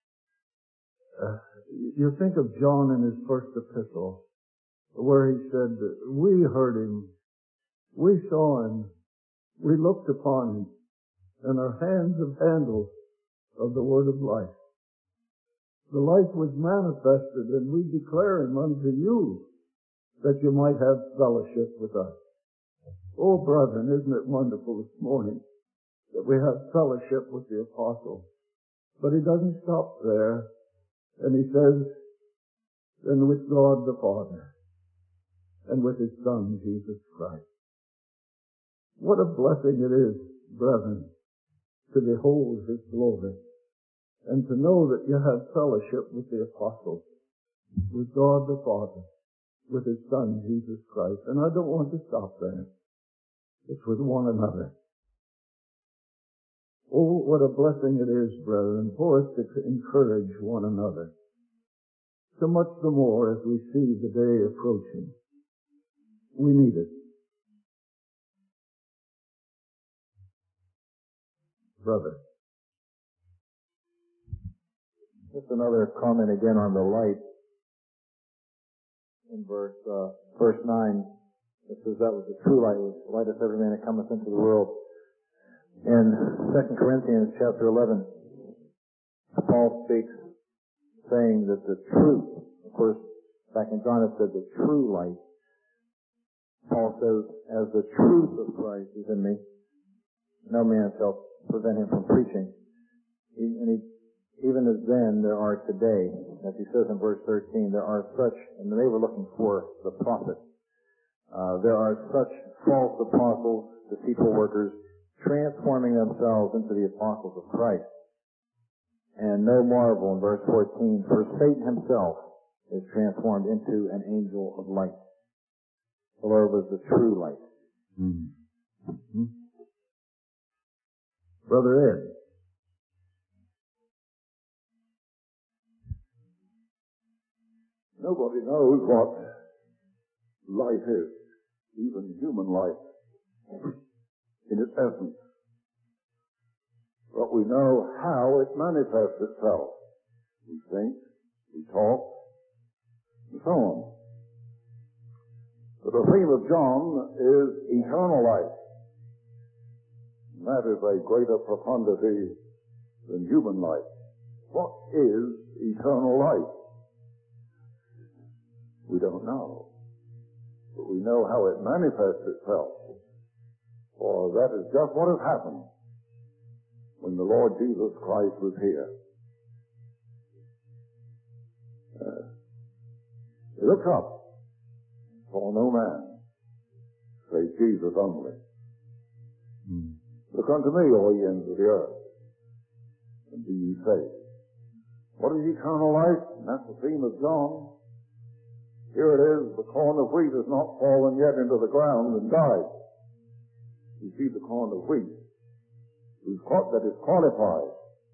Uh, you think of John in his first epistle, where he said, we heard Him, we saw Him, we looked upon Him, and our hands have handled of the word of life. The life was manifested, and we declare Him unto you, that you might have fellowship with us. Oh, brethren, isn't it wonderful this morning that we have fellowship with the apostle? But he doesn't stop there, and he says, and with God the Father, and with His Son, Jesus Christ. What a blessing it is, brethren, to behold His glory, and to know that you have fellowship with the apostles, with God the Father, with His Son, Jesus Christ. And I don't want to stop there. It's with one another. Oh, what a blessing it is, brethren, for us to encourage one another. So much the more as we see the day approaching. We need it. Brother. Just another comment again on the light. In verse, uh, verse nine, it says that was the true light, which lighteth every man that cometh into the world. In Second Corinthians chapter eleven, Paul speaks saying that the truth, of course, back in John it said the true light. Paul says, as the truth of Christ is in me, no man shall prevent him from preaching. He, and he Even as then, there are today, as he says in verse thirteen, there are such, and they were looking for the prophet, uh, there are such false apostles, deceitful workers, transforming themselves into the apostles of Christ. And no marvel in verse fourteen, for Satan himself is transformed into an angel of light. The Lord was the true light. Mm-hmm. Brother Ed. Nobody knows what life is, even human life, in its essence. But we know how it manifests itself. We think, we talk, and so on. But the theme of John is eternal life. And that is a greater profundity than human life. What is eternal life? We don't know. But we know how it manifests itself. For that is just what has happened when the Lord Jesus Christ was here. Uh, he looked up, saw no man, save Jesus only. Mm. Look unto me, all ye ends of the earth, and be ye saved. What is eternal life? And that's the theme of John. Here it is, the corn of wheat has not fallen yet into the ground and died. You see the corn of wheat who's caught, that is qualified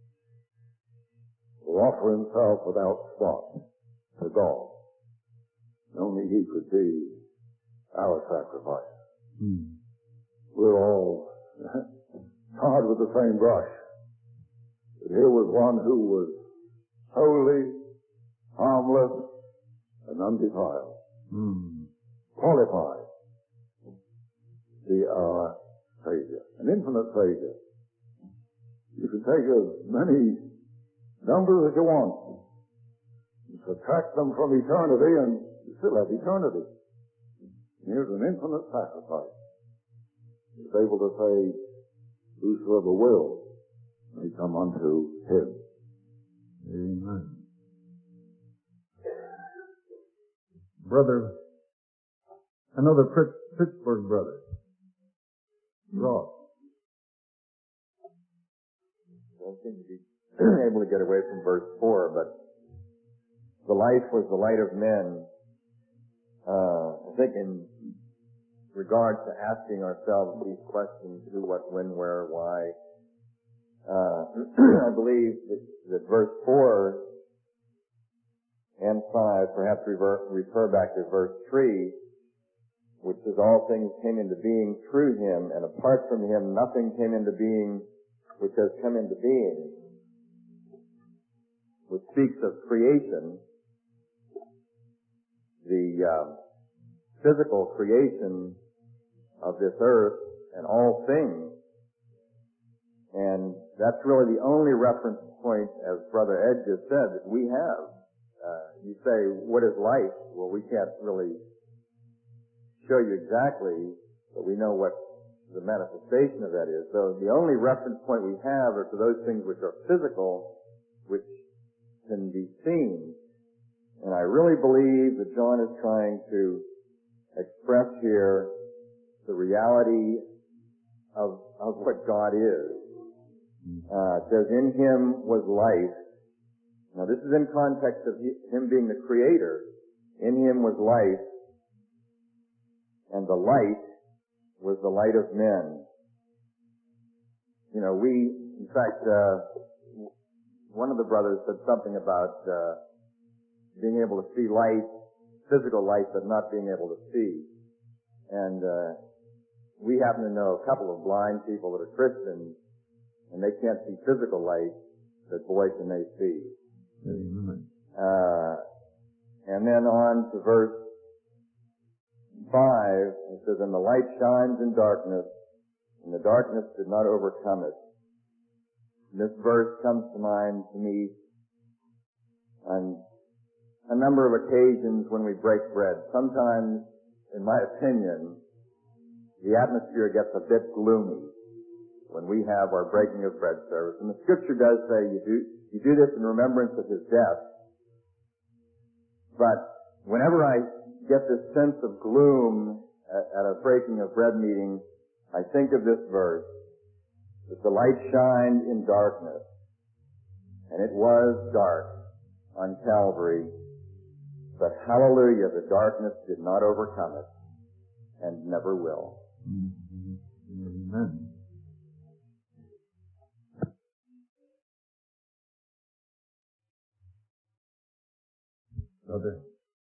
to offer himself without spot to God. Only he could be our sacrifice. Hmm. We're all tarred with the same brush. But here was one who was holy, harmless, and undefiled. Hmm. Qualified to be our Savior, an infinite Savior. You can take as many numbers as you want and subtract them from eternity and you still have eternity. Here's an infinite sacrifice. It's able to say, whosoever will may come unto him. Amen. Brother, another Pittsburgh brother, Ross. Don't seem to be able to get away from verse four, but the life was the light of men. Uh, I think in regard to asking ourselves these questions, who, what, when, where, why, uh, I believe that, that verse four and five perhaps rever, refer back to verse three, which says all things came into being through him, and apart from him nothing came into being which has come into being, which speaks of creation, the uh, physical creation of this earth and all things. And that's really the only reference point, as Brother Ed just said, that we have. Uh, you say, what is life? Well, we can't really show you exactly, but we know what the manifestation of that is. So the only reference point we have are to those things which are physical, which can be seen. And I really believe that John is trying to express here the reality of, of what God is. Uh, it says, in him was life. Now this is in context of him being the creator. In him was life, and the light was the light of men. You know, we, in fact, uh, one of the brothers said something about uh, being able to see light, physical light, but not being able to see. And uh, we happen to know a couple of blind people that are Christians, and they can't see physical light, but boy, can they see. Amen. Uh, and then on to verse five, it says, and the light shines in darkness, and the darkness did not overcome it. And this verse comes to mind to me on a number of occasions when we break bread. Sometimes, in my opinion, the atmosphere gets a bit gloomy when we have our breaking of bread service. And the scripture does say you do, you do this in remembrance of his death. But whenever I get this sense of gloom at, at a breaking of bread meeting, I think of this verse, that the light shined in darkness, and it was dark on Calvary, but hallelujah, the darkness did not overcome it, and never will. Amen. Brother.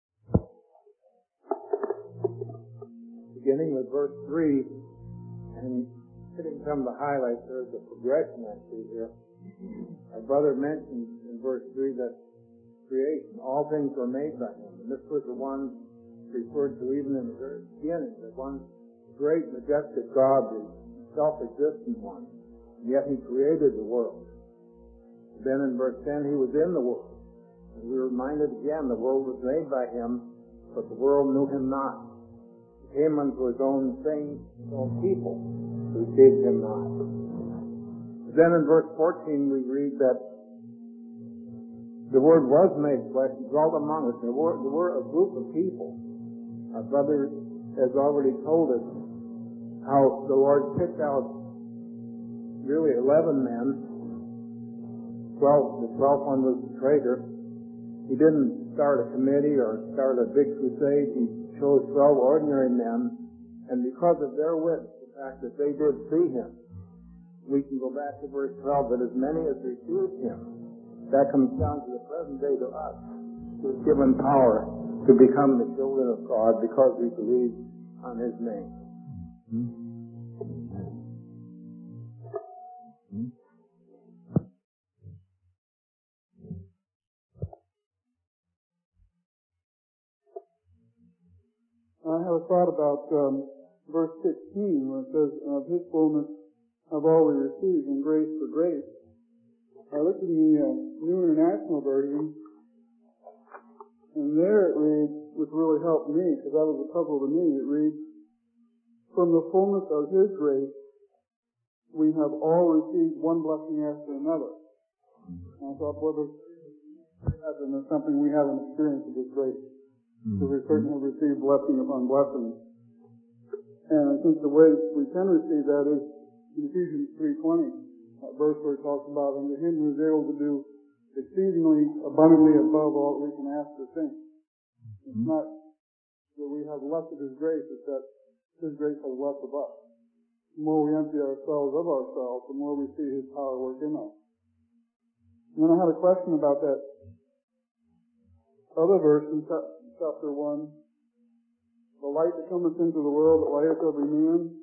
Beginning with verse three, and hitting some of the highlights, there's a progression I see here. Our brother mentioned in verse three that creation, all things were made by him. And this was the one referred to even in the very beginning, the one great, majestic God, the self-existent one. And yet he created the world. Then in verse ten, he was in the world. And we were reminded again, the world was made by him, but the world knew him not. He came unto his own things, his own people, received him not. Then in verse fourteen we read that the Word was made flesh and dwelt among us. There were, there were a group of people. Our brother has already told us how the Lord picked out really eleven men. Twelve, the twelfth one was the traitor. He didn't start a committee or start a big crusade. He chose twelve ordinary men, and because of their witness, the fact that they did see him, we can go back to verse twelve, that as many as received him, that comes down to the present day to us, who is given power to become the children of God because we believe on his name. Mm-hmm. I have a thought about um, verse sixteen, where it says, of his fullness have all we received, and grace for grace. I looked in the uh, New International Version, and there it reads, which really helped me, because that was a puzzle to me, it reads, from the fullness of his grace, we have all received one blessing after another. And I thought, well, there's something we haven't experienced of his grace. So we certainly have received blessing upon blessing. And I think the way we can receive that is in Ephesians three twenty, that verse where it talks about unto him who is able to do exceedingly abundantly above all that we can ask or think. It's not that we have less of his grace, it's that his grace has less of us. The more we empty ourselves of ourselves, the more we see his power work in us. And then I had a question about that other verse in chapter one. The light that cometh into the world that lighteth every man.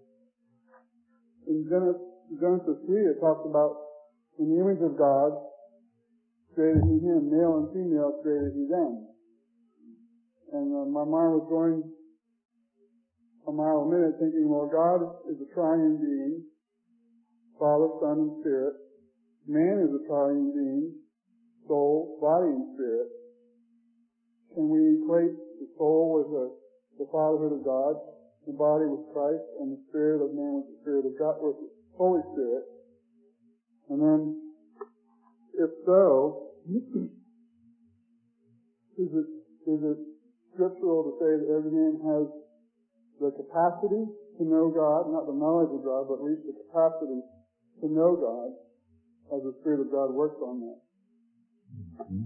In Genesis, Genesis three, it talks about in the image of God created he him, male and female created he them. And uh, my mind was going a mile a minute thinking, well, God is a triune being, Father, Son, and Spirit. Man is a triune being, soul, body, and spirit. Can we equate the soul with the, the fatherhood of God, the body with Christ, and the spirit of man with the spirit of God, with the Holy Spirit? And then, if so, is it is it scriptural to say that every man has the capacity to know God, not the knowledge of God, but at least the capacity to know God, as the Spirit of God works on that? Mm-hmm.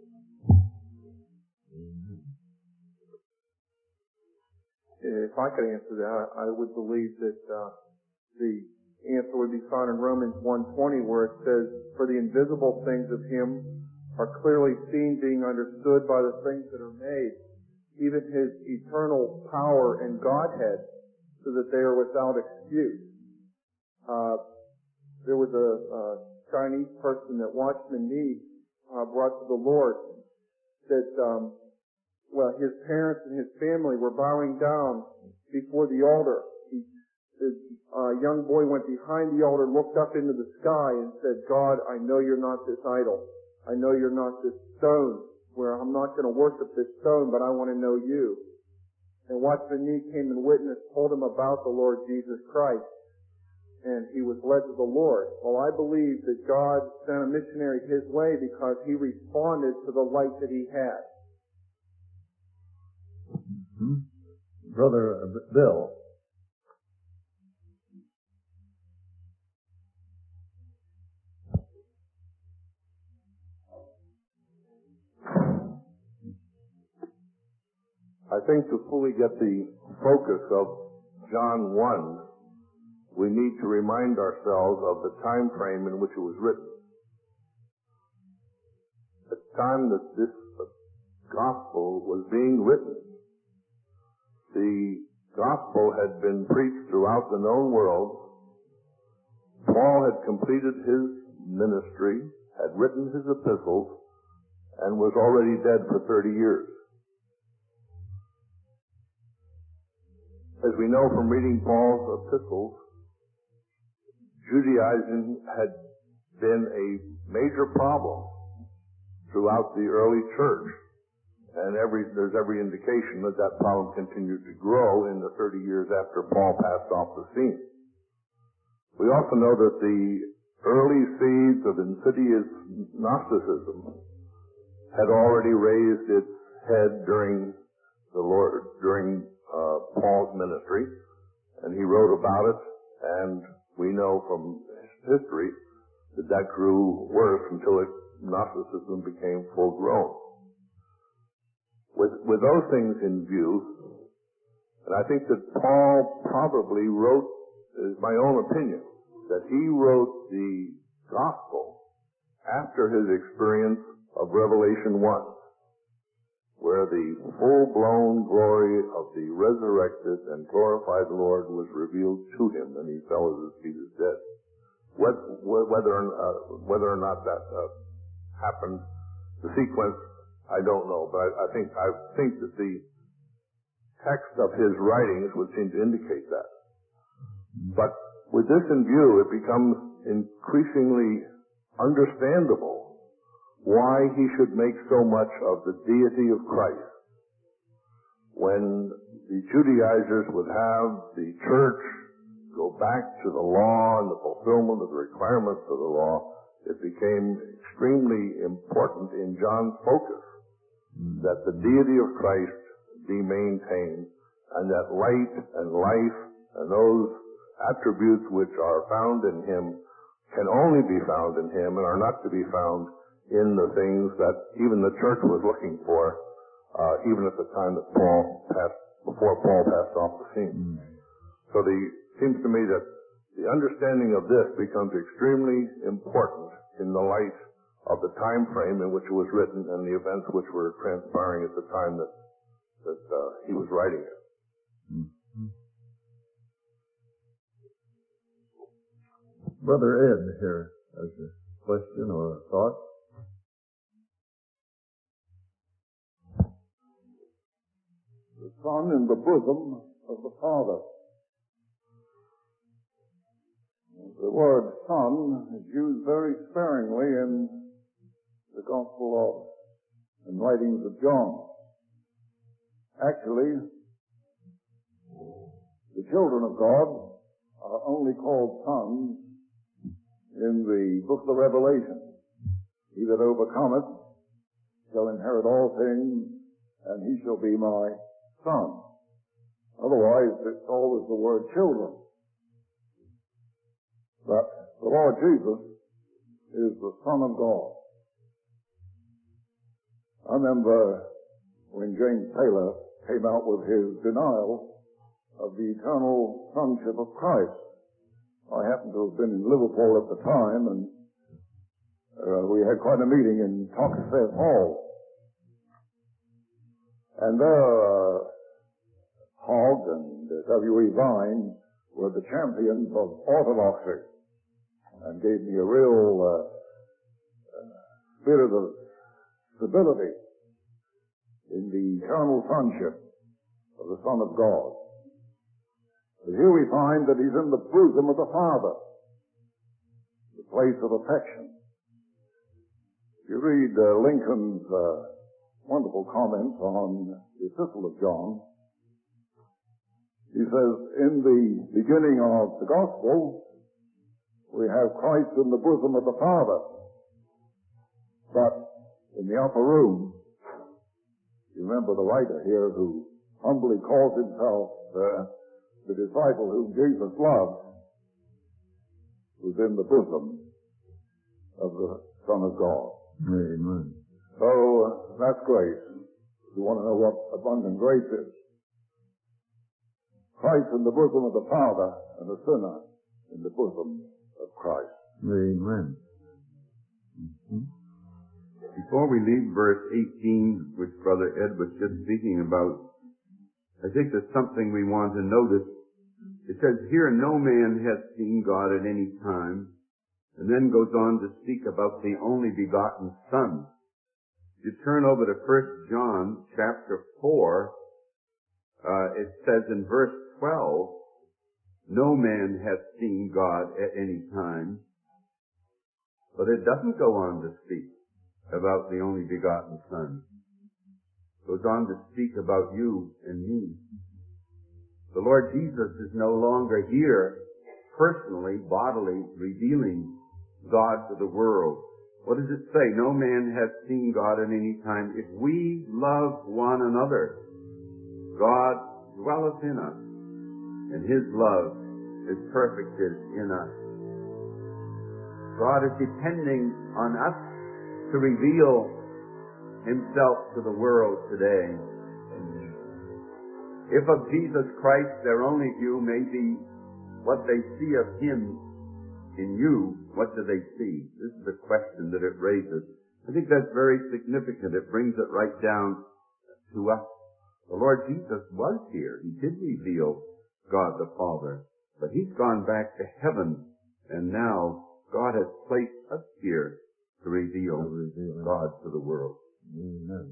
If I could answer that, I would believe that uh, the answer would be found in Romans one twenty, where it says, for the invisible things of him are clearly seen, being understood by the things that are made, even his eternal power and Godhead, so that they are without excuse. Uh, there was a, a Chinese person that Watchman Nee uh, brought to the Lord that um, well, his parents and his family were bowing down before the altar. He, the uh, young boy went behind the altar, looked up into the sky, and said, God, I know you're not this idol. I know you're not this stone, where I'm not going to worship this stone, but I want to know you. And Watchman Nee came and witnessed, told him about the Lord Jesus Christ, and he was led to the Lord. Well, I believe that God sent a missionary his way because he responded to the light that he had. Mm-hmm. Brother uh, Bill. I think to fully get the focus of John one, we need to remind ourselves of the time frame in which it was written. At the time that this gospel was being written, the gospel had been preached throughout the known world. Paul had completed his ministry, had written his epistles, and was already dead for thirty years. As we know from reading Paul's epistles, Judaizing had been a major problem throughout the early church. And every, there's every indication that that problem continued to grow in the thirty years after Paul passed off the scene. We also know that the early seeds of insidious Gnosticism had already raised its head during the Lord, during uh, Paul's ministry, and he wrote about it, and we know from history that that grew worse until it, Gnosticism became full grown. With, with those things in view, and I think that Paul probably wrote, is my own opinion, that he wrote the gospel after his experience of Revelation one, where the full-blown glory of the resurrected and glorified Lord was revealed to him, and he fell at his feet as dead. Whether, whether, uh, whether or not that uh, happened, the sequence, I don't know, but I, I think I think that the text of his writings would seem to indicate that. But with this in view, it becomes increasingly understandable why he should make so much of the deity of Christ. When the Judaizers would have the church go back to the law and the fulfillment of the requirements of the law, it became extremely important in John's focus that the deity of Christ be maintained, and that light and life and those attributes which are found in him can only be found in him and are not to be found in the things that even the church was looking for, uh, even at the time that Paul passed, before Paul passed off the scene. Mm. So the, it seems to me that the understanding of this becomes extremely important in the light of the time frame in which it was written and the events which were transpiring at the time that, that uh, he was writing it. Mm-hmm. Brother Ed here has a question or a thought. The Son in the bosom of the Father. The word Son is used very sparingly in the Gospel of and writings of John. Actually, the children of God are only called sons in the book of the Revelation. He that overcometh shall inherit all things, and he shall be my son. Otherwise, it's always the word children. But the Lord Jesus is the Son of God. I remember when James Taylor came out with his denial of the eternal sonship of Christ. I happened to have been in Liverpool at the time, and uh, we had quite a meeting in Toxteth Hall. And there, uh, Hogg and uh, W E Vine were the champions of orthodoxy and gave me a real uh, uh, spirit of stability in the eternal sonship of the Son of God. But here we find that he's in the bosom of the Father, the place of affection. If you read uh, Lincoln's uh, wonderful comments on the Epistle of John, he says, in the beginning of the Gospel, we have Christ in the bosom of the Father. But in the upper room, you remember the writer here who humbly calls himself uh, the disciple whom Jesus loved, was in the bosom of the Son of God. Amen. So uh, that's grace. If you want to know what abundant grace is, Christ in the bosom of the Father and the sinner in the bosom of Christ. Amen. Mm-hmm. Before we leave verse eighteen, which Brother Ed was just speaking about, I think there's something we want to notice. It says here, no man has seen God at any time, and then goes on to speak about the only begotten Son. If you turn over to First John chapter four, uh, it says in verse twelve, no man hath seen God at any time, but it doesn't go on to speak about the only begotten Son. It goes on to speak about you and me. The Lord Jesus is no longer here personally, bodily revealing God to the world. What does it say? No man hath seen God at any time. If we love one another, God dwelleth in us, and His love is perfected in us. God is depending on us to reveal Himself to the world today. If of Jesus Christ their only view may be what they see of Him in you, what do they see? This is the question that it raises. I think that's very significant. It brings it right down to us. The Lord Jesus was here. He did reveal God the Father. But He's gone back to heaven, and now God has placed us here to reveal, to reveal God to the world. Amen.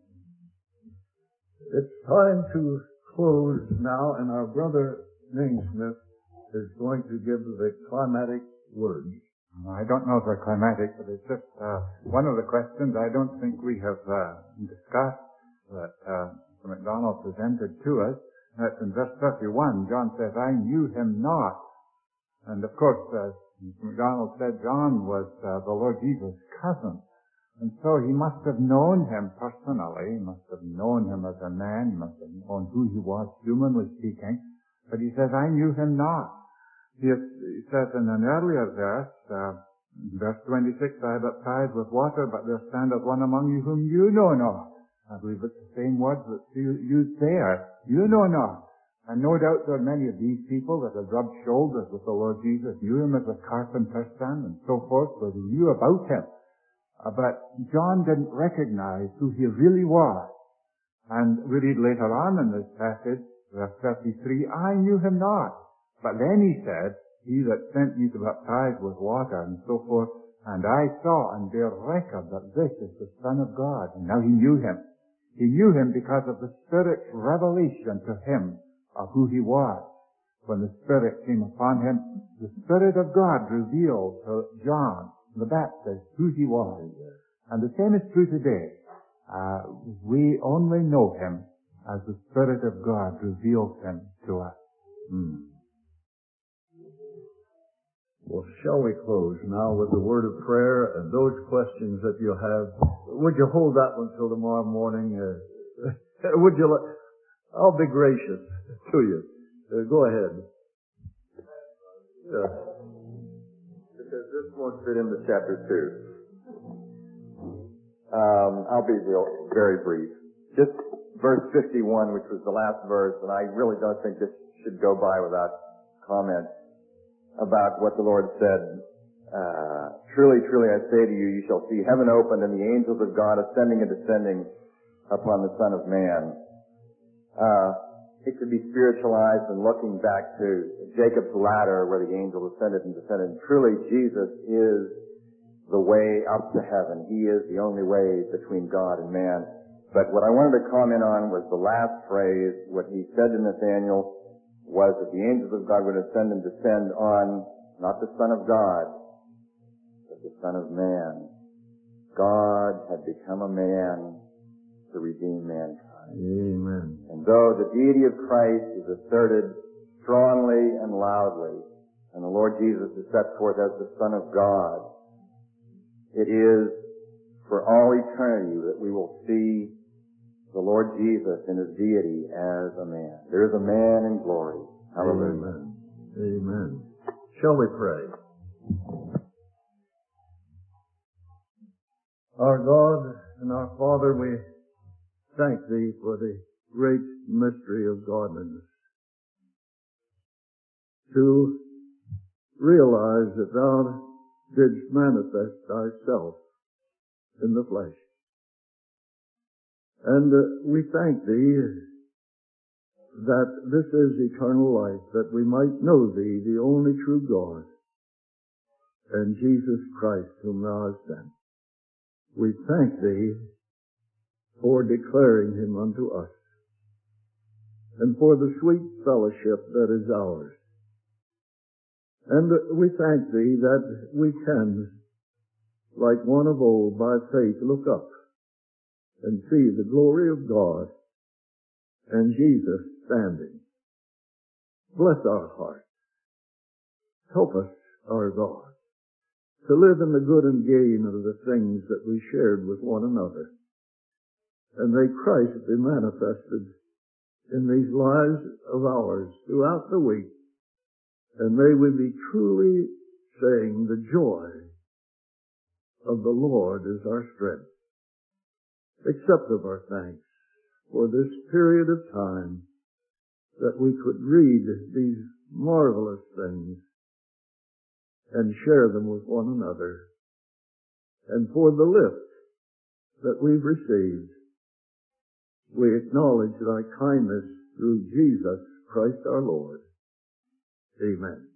It's time to close now, and our brother Naismith is going to give the climatic words. I don't know if they're climatic, but it's just uh, one of the questions I don't think we have uh, discussed that uh, Mister MacDonald presented to us. That's in verse thirty-one. John says, I knew him not. And of course, as Mister MacDonald said, John was uh, the Lord Jesus' cousin. And so he must have known him personally. He must have known him as a man. He must have known who he was, humanly speaking. But he says, I knew him not. He, has, he says in an earlier verse, uh, verse twenty-six, I baptize with water, but there standeth one among you whom you know not. I believe it's the same words that's used there. You know not. And no doubt there are many of these people that have rubbed shoulders with the Lord Jesus, knew him as a carpenter's son, and so forth, so they knew about him. Uh, but John didn't recognize who he really was. And we read later on in this passage, verse thirty-three, I knew him not. But then he said, he that sent me to baptize with water, and so forth, and I saw and bear record that this is the Son of God. And now he knew him. He knew him because of the Spirit's revelation to him of who he was. When the Spirit came upon him, the Spirit of God revealed to John the Baptist who he was. And the same is true today. Uh, we only know him as the Spirit of God reveals him to us. Hmm. Well, shall we close now with a word of prayer and those questions that you have? Would you hold that one till tomorrow morning? Uh, would you? Let, I'll be gracious to you. Uh, go ahead. Yeah. Because this won't fit into chapter two. Um, I'll be real, very brief. Just verse fifty-one, which was the last verse, and I really don't think this should go by without comment. About what the Lord said, uh, truly, truly I say to you, you shall see heaven opened and the angels of God ascending and descending upon the Son of Man. Uh, it could be spiritualized and looking back to Jacob's ladder where the angel ascended and descended. Truly, Jesus is the way up to heaven. He is the only way between God and man. But what I wanted to comment on was the last phrase, what he said to Nathanael, was that the angels of God would ascend and descend on not the Son of God, but the Son of Man. God had become a man to redeem mankind. Amen. And though the deity of Christ is asserted strongly and loudly, and the Lord Jesus is set forth as the Son of God, it is for all eternity that we will see the Lord Jesus in His deity as a man. There is a man in glory. Hallelujah. Amen. Amen. Shall we pray? Our God and our Father, we thank Thee for the great mystery of godliness. To realize that Thou didst manifest Thyself in the flesh. And uh, we thank Thee that this is eternal life, that we might know Thee, the only true God, and Jesus Christ, whom Thou hast sent. We thank Thee for declaring Him unto us, and for the sweet fellowship that is ours. And we thank Thee that we can, like one of old, by faith look up and see the glory of God and Jesus standing. Bless our hearts. Help us, our God, to live in the good and gain of the things that we shared with one another. And may Christ be manifested in these lives of ours throughout the week. And may we be truly saying the joy of the Lord is our strength. Accept of our thanks for this period of time that we could read these marvelous things and share them with one another, and for the lift that we've received. We acknowledge thy kindness through Jesus Christ our Lord. Amen.